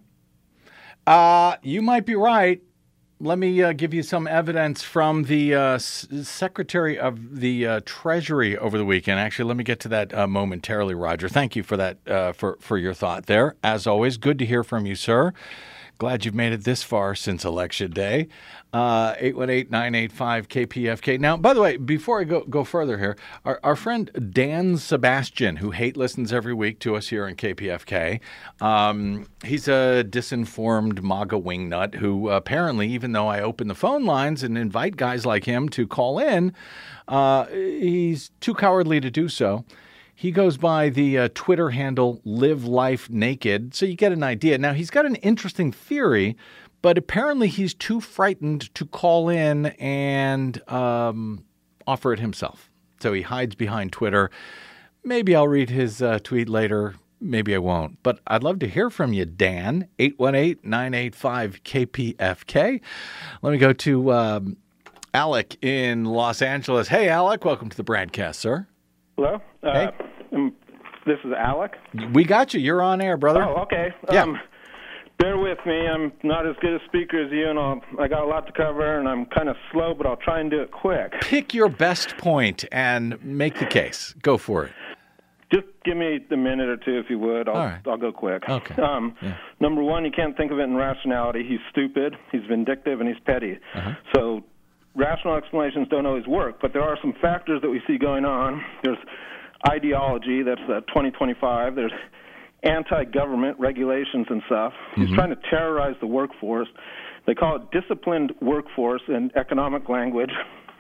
Uh, you might be right. Let me uh, give you some evidence from the uh, S- Secretary of the uh, Treasury over the weekend. Actually, let me get to that uh, momentarily, Roger. Thank you for that, uh, for, for your thought there. As always, good to hear from you, sir. Glad you've made it this far since Election Day. Uh, eight one eight, nine eight five, K P F K. Now, by the way, before I go go further here, our, our friend Dan Sebastian, who hate listens every week to us here on K P F K, um, he's a disinformed MAGA wingnut who apparently, even though I open the phone lines and invite guys like him to call in, uh, he's too cowardly to do so. He goes by the uh, Twitter handle Live Life Naked, so you get an idea. Now, he's got an interesting theory, but apparently he's too frightened to call in and um, offer it himself. So he hides behind Twitter. Maybe I'll read his uh, tweet later. Maybe I won't. But I'd love to hear from you, Dan. eight one eight, nine eight five, K P F K. Let me go to um, Alec in Los Angeles. Hey, Alec. Welcome to the broadcast, sir. Hello? Uh, Hey. um, this is Alec. We got you. You're on air, brother. Oh, okay. Yeah. Um, bear with me. I'm not as good a speaker as you, and I'll, I got a lot to cover, and I'm kind of slow, but I'll try and do it quick. Pick your best point and make the case. Go for it. Just give me a minute or two, if you would. I'll, All right. I'll go quick. Okay. Um, Yeah. Number one, you can't think of it in rationality. He's stupid, he's vindictive, and he's petty. Uh-huh. So rational explanations don't always work, but there are some factors that we see going on. There's ideology, that's uh, twenty twenty-five. There's anti-government regulations and stuff. He's Mm-hmm. trying to terrorize the workforce. They call it disciplined workforce in economic language.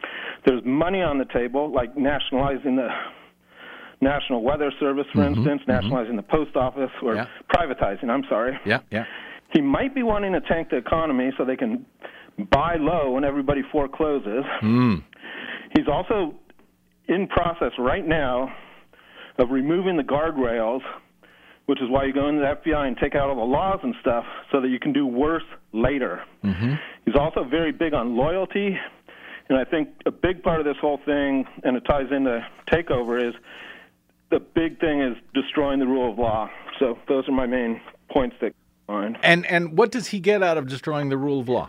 There's money on the table, like nationalizing the National Weather Service, for Mm-hmm, instance, nationalizing mm-hmm. the post office, or yeah. privatizing, I'm sorry. Yeah, yeah. He might be wanting to tank the economy so they can buy low when everybody forecloses. Mm. He's also in process right now of removing the guardrails, which is why you go into the F B I and take out all the laws and stuff so that you can do worse later. Mm-hmm. He's also very big on loyalty, and I think a big part of this whole thing, and it ties into takeover, is the big thing is destroying the rule of law. So those are my main points that come to mind. And, and what does he get out of destroying the rule of law?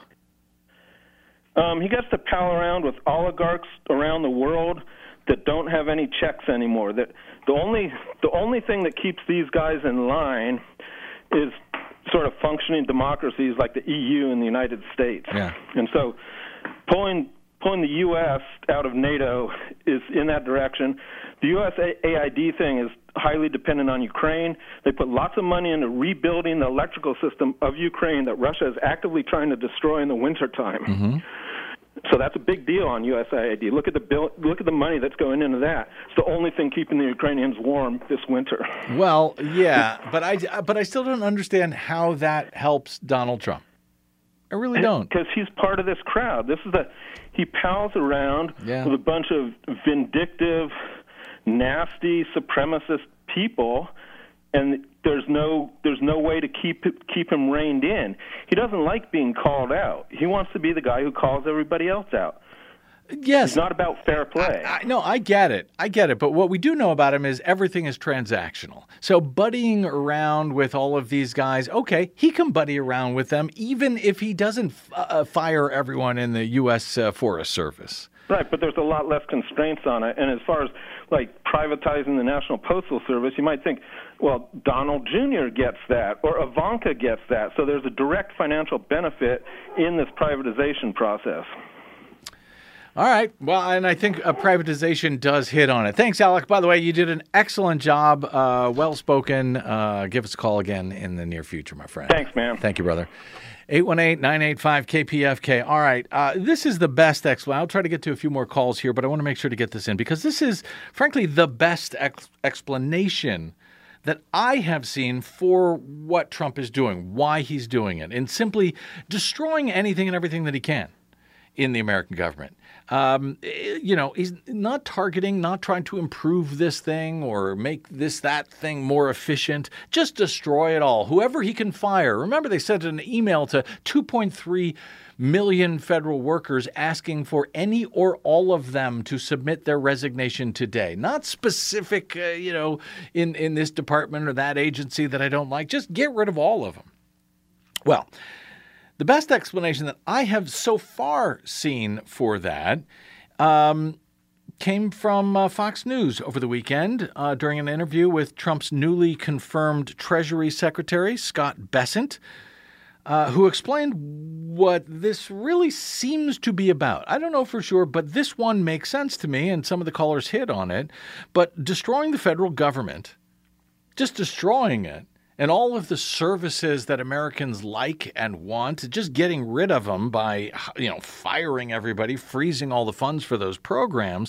Um, he gets to pal around with oligarchs around the world that don't have any checks anymore. That the only the only thing that keeps these guys in line is sort of functioning democracies like the E U and the United States. Yeah. And so pulling pulling the U S out of NATO is in that direction. The U S A I D thing is highly dependent on Ukraine. They put lots of money into rebuilding the electrical system of Ukraine that Russia is actively trying to destroy in the wintertime. Mm-hmm. So that's a big deal on U S A I D. Look at the bill, look at the money that's going into that. It's the only thing keeping the Ukrainians warm this winter. Well, yeah, but I, but I still don't understand how that helps Donald Trump. I really don't. Because he's part of this crowd. This is the he pals around yeah. with a bunch of vindictive, nasty, supremacist people, and there's no there's no way to keep keep him reined in. He doesn't like being called out. He wants to be the guy who calls everybody else out. Yes. It's not about fair play. I, I, no, I get it. I get it. But what we do know about him is everything is transactional. So buddying around with all of these guys, okay, he can buddy around with them even if he doesn't uh, fire everyone in the U S Uh, Forest Service. Right, but there's a lot less constraints on it. And as far as, like, privatizing the National Postal Service, you might think, well, Donald Junior gets that, or Ivanka gets that. So there's a direct financial benefit in this privatization process. All right. Well, and I think a privatization does hit on it. Thanks, Alec. By the way, you did an excellent job. Uh, well-spoken. Uh, give us a call again in the near future, my friend. Thanks, man. Thank you, brother. eight one eight, nine eight five, K P F K. All right. Uh, this is the best explanation. I'll try to get to a few more calls here, but I want to make sure to get this in because this is, frankly, the best ex- explanation that I have seen for what Trump is doing, why he's doing it, and simply destroying anything and everything that he can in the American government. Um, you know, he's not targeting, not trying to improve this thing or make this, that thing more efficient. Just destroy it all. Whoever he can fire. Remember, they sent an email to two point three million federal workers asking for any or all of them to submit their resignation today. Not specific, uh, you know, in, in this department or that agency that I don't like. Just get rid of all of them. Well, the best explanation that I have so far seen for that um, came from uh, Fox News over the weekend uh, during an interview with Trump's newly confirmed Treasury Secretary, Scott Bessent, uh, who explained what this really seems to be about. I don't know for sure, but this one makes sense to me, and some of the callers hit on it. But destroying the federal government, just destroying it, and all of the services that Americans like and want, just getting rid of them by, you know, firing everybody, freezing all the funds for those programs,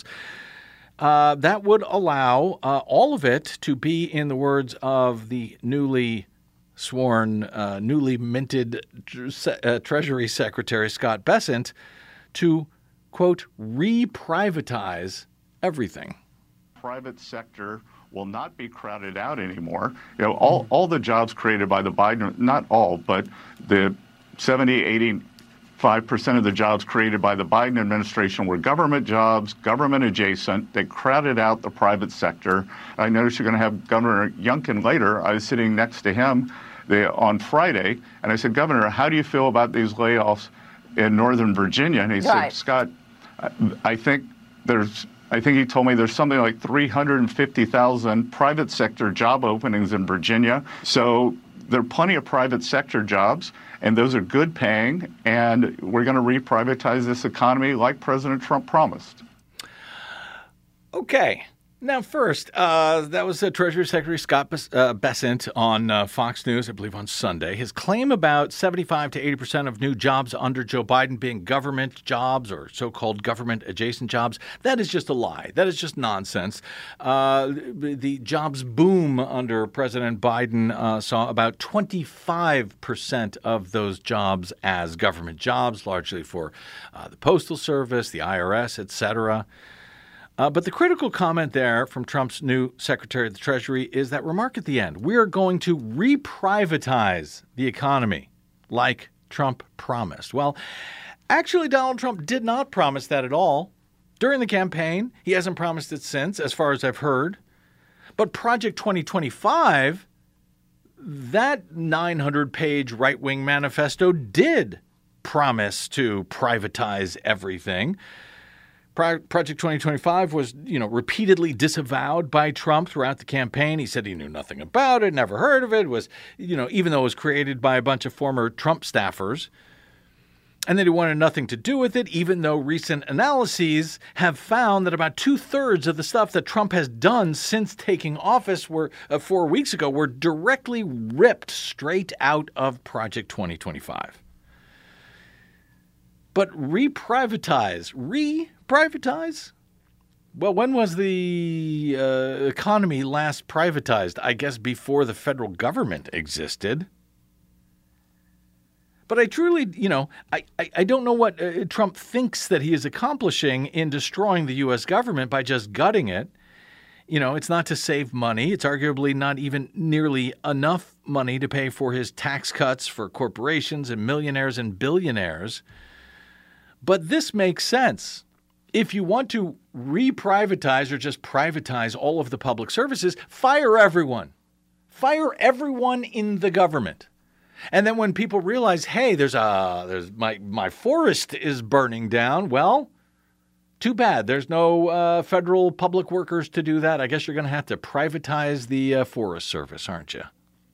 uh, that would allow uh, all of it to be, in the words of the newly sworn, uh, newly minted uh, Treasury Secretary Scott Bessent, to, quote, re-privatize everything. Private sector will not be crowded out anymore. You know, all, all the jobs created by the Biden, not all, but the seventy, eighty-five percent of the jobs created by the Biden administration were government jobs, government adjacent. They crowded out the private sector. I noticed you're going to have Governor Youngkin later. I was sitting next to him the, on Friday, and I said, Governor, how do you feel about these layoffs in Northern Virginia? And he right. said, Scott, I, I think there's I think he told me there's something like three hundred fifty thousand private sector job openings in Virginia. So there are plenty of private sector jobs, and those are good paying, and we're going to re-privatize this economy like President Trump promised. Okay. Now, first, uh, that was uh, Treasury Secretary Scott Bes- uh, Bessent on uh, Fox News, I believe on Sunday. His claim about seventy-five to eighty percent of new jobs under Joe Biden being government jobs or so-called government-adjacent jobs, that is just a lie. That is just nonsense. Uh, the jobs boom under President Biden uh, saw about twenty-five percent of those jobs as government jobs, largely for uh, the Postal Service, the I R S, et cetera. Uh, but the critical comment there from Trump's new Secretary of the Treasury is that remark at the end: we are going to reprivatize the economy like Trump promised. Well, actually, Donald Trump did not promise that at all. During the campaign, he hasn't promised it since, as far as I've heard. But Project twenty twenty-five, that nine hundred page right-wing manifesto did promise to privatize everything. Project twenty twenty-five was, you know, repeatedly disavowed by Trump throughout the campaign. He said he knew nothing about it, never heard of it, was, you know, even though it was created by a bunch of former Trump staffers. And that he wanted nothing to do with it, even though recent analyses have found that about two-thirds of the stuff that Trump has done since taking office were uh, four weeks ago were directly ripped straight out of Project twenty twenty-five. But reprivatize, re-privatize? Well, when was the uh, economy last privatized? I guess before the federal government existed. But I truly, you know, I, I, I don't know what uh, Trump thinks that he is accomplishing in destroying the U S government by just gutting it. You know, it's not to save money. It's arguably not even nearly enough money to pay for his tax cuts for corporations and millionaires and billionaires. But this makes sense. If you want to re-privatize or just privatize all of the public services, fire everyone. Fire everyone in the government. And then when people realize, hey, there's a there's my my forest is burning down, well, too bad. There's no uh, federal public workers to do that. I guess you're going to have to privatize the uh, Forest Service, aren't you?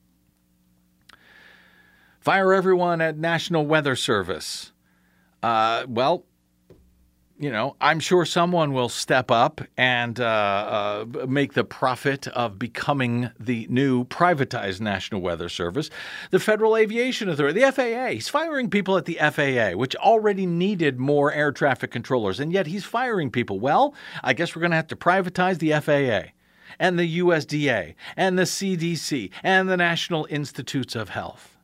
Fire everyone at National Weather Service. Uh, well, you know, I'm sure someone will step up and uh, uh, make the profit of becoming the new privatized National Weather Service. The Federal Aviation Authority, the F A A, he's firing people at the F A A, which already needed more air traffic controllers, and yet he's firing people. Well, I guess we're going to have to privatize the F A A and the U S D A and the C D C and the National Institutes of Health.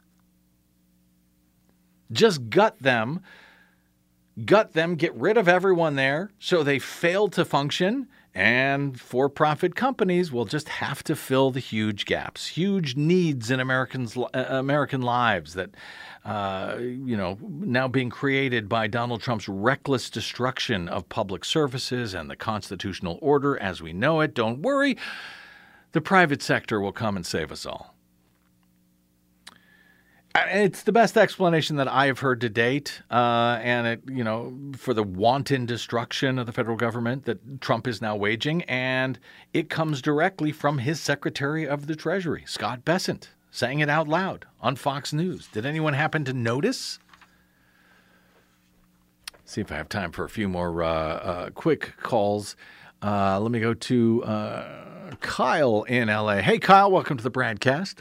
Just gut them. Gut them, get rid of everyone there so they fail to function, and for-profit companies will just have to fill the huge gaps, huge needs in Americans, uh, American lives that, uh, you know, now being created by Donald Trump's reckless destruction of public services and the constitutional order as we know it. Don't worry, the private sector will come and save us all. It's the best explanation that I have heard to date, uh, and it, you know, for the wanton destruction of the federal government that Trump is now waging, and it comes directly from his Secretary of the Treasury, Scott Bessent, saying it out loud on Fox News. Did anyone happen to notice? See if I have time for a few more uh, uh, quick calls. Uh, let me go to uh, Kyle in L A. Hey, Kyle, welcome to the Bradcast.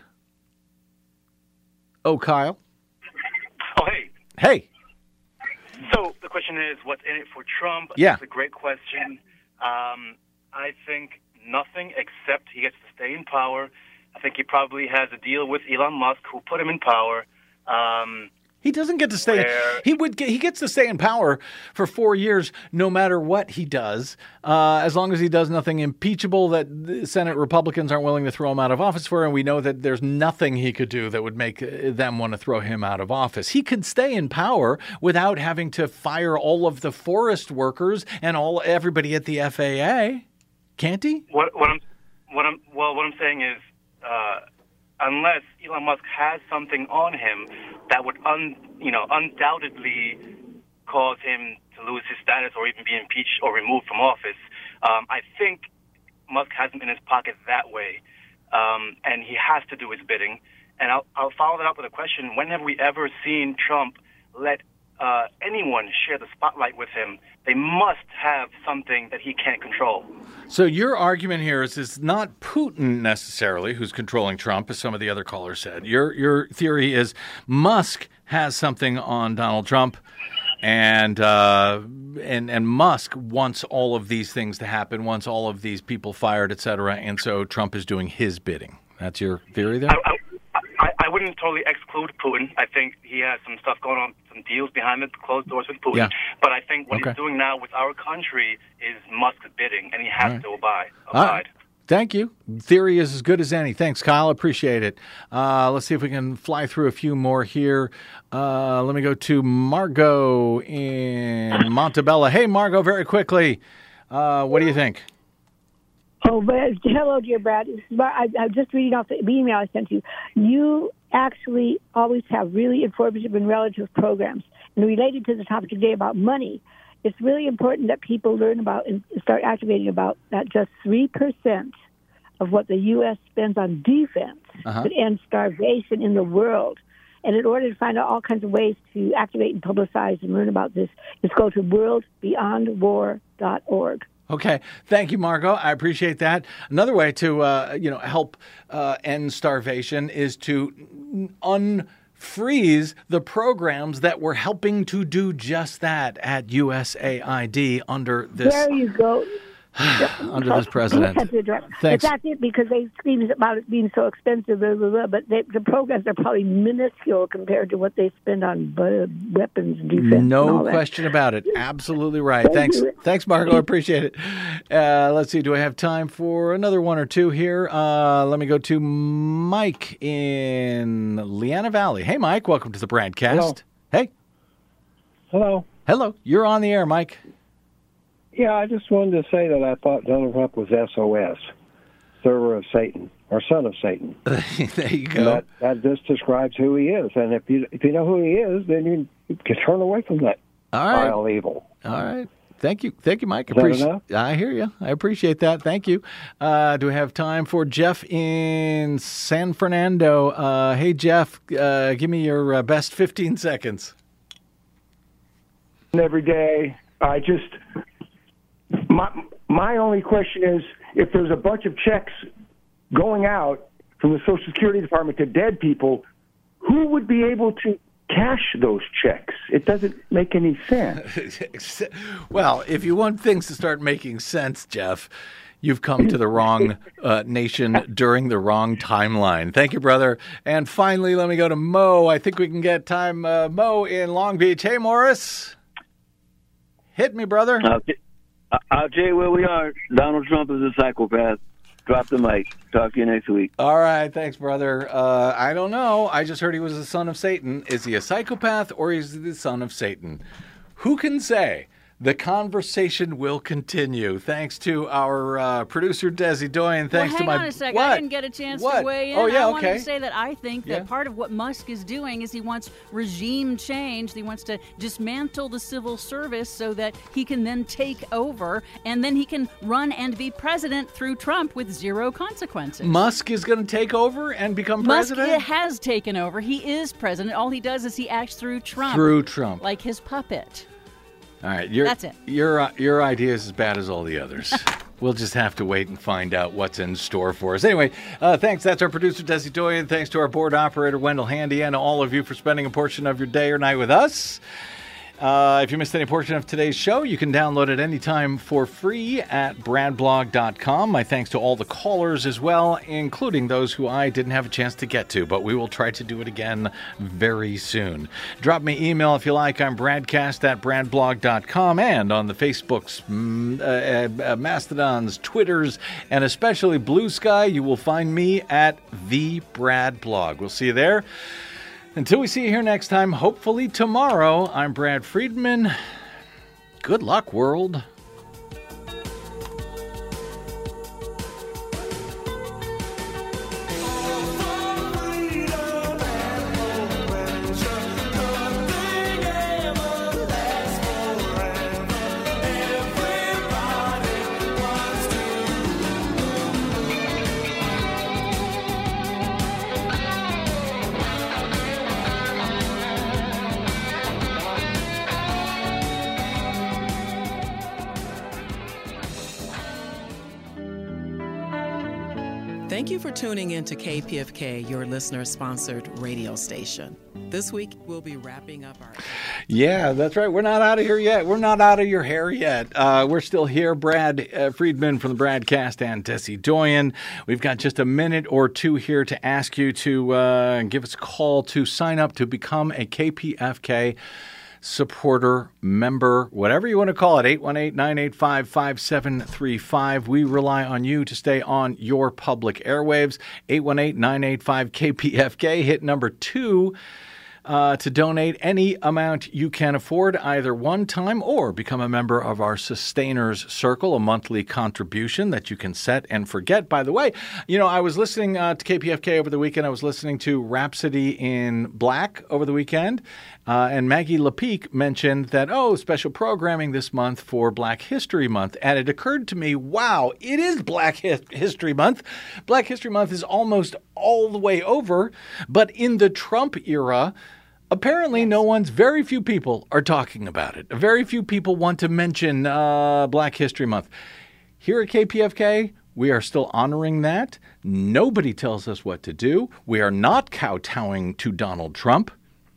Oh, Kyle. Oh, hey. Hey. So the question is, what's in it for Trump? Yeah. That's a great question. Um, I think nothing except he gets to stay in power. I think he probably has a deal with Elon Musk, who put him in power. Um, he doesn't get to stay. Where, he would. Get, he gets to stay in power for four years, no matter what he does, uh, as long as he does nothing impeachable that the Senate Republicans aren't willing to throw him out of office for. And we know that there's nothing he could do that would make them want to throw him out of office. He could stay in power without having to fire all of the forest workers and all everybody at the F A A, can't he? What, what I'm, what I'm, well, what I'm saying is. Uh, Unless Elon Musk has something on him that would, un, you know, undoubtedly cause him to lose his status or even be impeached or removed from office, um, I think Musk has him in his pocket that way, um, and he has to do his bidding. And I'll, I'll follow that up with a question: when have we ever seen Trump let uh, anyone share the spotlight with him, they must have something that he can't control. So your argument here is it's not Putin necessarily who's controlling Trump, as some of the other callers said. Your your theory is Musk has something on Donald Trump, and uh, and and Musk wants all of these things to happen, wants all of these people fired, et cetera, and so Trump is doing his bidding. That's your theory there? I, I, I, I wouldn't totally exclude Putin. I think he has some stuff going on, some deals behind the closed doors with Putin. Yeah. But I think what Okay. he's doing now with our country is Musk's bidding, and he has right. to abide. All abide. right. Thank you. Theory is as good as any. Thanks, Kyle. Appreciate it. Uh, let's see if we can fly through a few more here. Uh, let me go to Margot in Montebello. Hey, Margot, very quickly. Uh, what do you think? Oh, but hello, dear Brad. This is Mar- I, I'm just reading off the email I sent you. You actually always have really informative and relative programs. And related to the topic today about money, it's really important that people learn about and start activating about that just three percent of what the U S spends on defense Uh-huh. could end starvation in the world. And in order to find out all kinds of ways to activate and publicize and learn about this, just go to world beyond war dot org. Okay. Thank you, Margot. I appreciate that. Another way to uh, you know help uh, end starvation is to unfreeze the programs that were helping to do just that at U S A I D under this There you go. under this president. Thanks. But that's it, because they scream about it being so expensive, blah, blah, blah, but they, the programs are probably minuscule compared to what they spend on uh, weapons defense. and No all that. question about it. Absolutely right. Thank Thanks, you. thanks, Margot. I appreciate it. Uh, let's see. Do I have time for another one or two here? Uh, let me go to Mike in Leanna Valley. Hey, Mike. Welcome to the Bradcast. Hello. Hey. Hello. Hello. You're on the air, Mike. Yeah, I just wanted to say that I thought Donald Trump was S O S, server of Satan, or son of Satan. There you go. And that, that just describes who he is. And if you if you know who he is, then you can turn away from that All right. vile evil. All right. Thank you. Thank you, Mike. Is that Appreciate- enough? I hear you. I appreciate that. Thank you. Uh, do we have time for Jeff in San Fernando? Uh, hey, Jeff, uh, give me your uh, best fifteen seconds. Every day, I just my my only question is, if there's a bunch of checks going out from the Social Security Department to dead people, who would be able to cash those checks? It doesn't make any sense. Well, if you want things to start making sense, Jeff, you've come to the wrong uh, nation during the wrong timeline. Thank you, brother. And finally, let me go to Mo. I think we can get time. Uh, Mo in Long Beach. Hey, Morris. Hit me, brother. I'll, t- I'll tell you where we are. Donald Trump is a psychopath. Drop the mic. Talk to you next week. All right. Thanks, brother. Uh, I don't know. I just heard he was the son of Satan. Is he a psychopath or is he the son of Satan? Who can say? The conversation will continue. Thanks to our uh, producer, Desi Doyen. Thanks well, hang to my... on a second. What? I didn't get a chance What? to weigh in. Oh, yeah, I wanted okay. to say that I think that Yeah. part of what Musk is doing is he wants regime change. He wants to dismantle the civil service so that he can then take over, and then he can run and be president through Trump with zero consequences. Musk is going to take over and become Musk president? has taken over. He is president. All he does is he acts through Trump. Through Trump. Like his puppet. All right, your, That's it. Your uh, your idea is as bad as all the others. We'll just have to wait and find out what's in store for us. Anyway, uh, thanks. That's our producer, Desi Doyen. Thanks to our board operator, Wendell Handy, and to all of you for spending a portion of your day or night with us. Uh, if you missed any portion of today's show, you can download it anytime for free at brad blog dot com. My thanks to all the callers as well, including those who I didn't have a chance to get to, but we will try to do it again very soon. Drop me email if you like. I'm bradcast at brad blog dot com, and on the Facebooks, mm, uh, uh, Mastodons, Twitters, and especially Blue Sky, you will find me at The Brad Blog. We'll see you there. Until we see you here next time, hopefully tomorrow, I'm Brad Friedman. Good luck, world. Thank you for tuning in to K P F K, your listener-sponsored radio station. This week, we'll be wrapping up our... Yeah, that's right. We're not out of here yet. We're not out of your hair yet. Uh, we're still here. Brad uh, Friedman from the Bradcast and Desi Doyen. We've got just a minute or two here to ask you to uh, give us a call to sign up to become a K P F K supporter, member, whatever you want to call it, eight one eight, nine eight five, five seven three five. We rely on you to stay on your public airwaves. eight one eight, nine eight five, K P F K. Hit number two uh, to donate any amount you can afford, either one time or become a member of our Sustainers Circle, a monthly contribution that you can set and forget. By the way, you know, I was listening uh, to K P F K over the weekend. I was listening to Rhapsody in Black over the weekend. Uh, and Maggie Lepeque mentioned that, oh, special programming this month for Black History Month. And it occurred to me, wow, it is Black Hi- History Month. Black History Month is almost all the way over. But in the Trump era, apparently no one's, very few people are talking about it. Very few people want to mention uh, Black History Month. Here at K P F K, we are still honoring that. Nobody tells us what to do. We are not kowtowing to Donald Trump.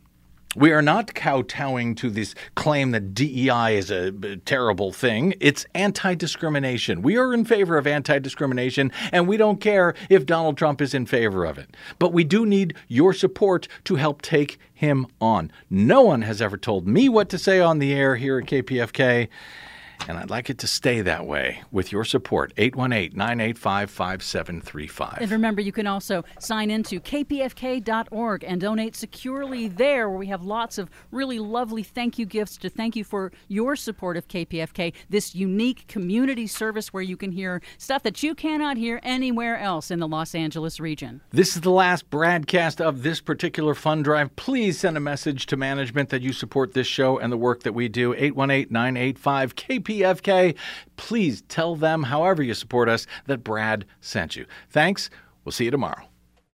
We are not kowtowing to this claim that D E I is a terrible thing. It's anti-discrimination. We are in favor of anti-discrimination, and we don't care if Donald Trump is in favor of it. But we do need your support to help take him on. No one has ever told me what to say on the air here at K P F K, and I'd like it to stay that way with your support. eight one eight, nine eight five, five seven three five. And remember, you can also sign into K P F K dot org and donate securely there, where we have lots of really lovely thank you gifts to thank you for your support of K P F K, this unique community service where you can hear stuff that you cannot hear anywhere else in the Los Angeles region. This is the last broadcast of this particular fund drive. Please send a message to management that you support this show and the work that we do. eight one eight, nine eight five, K P F K. Please tell them, however you support us, that Brad sent you. Thanks. We'll see you tomorrow.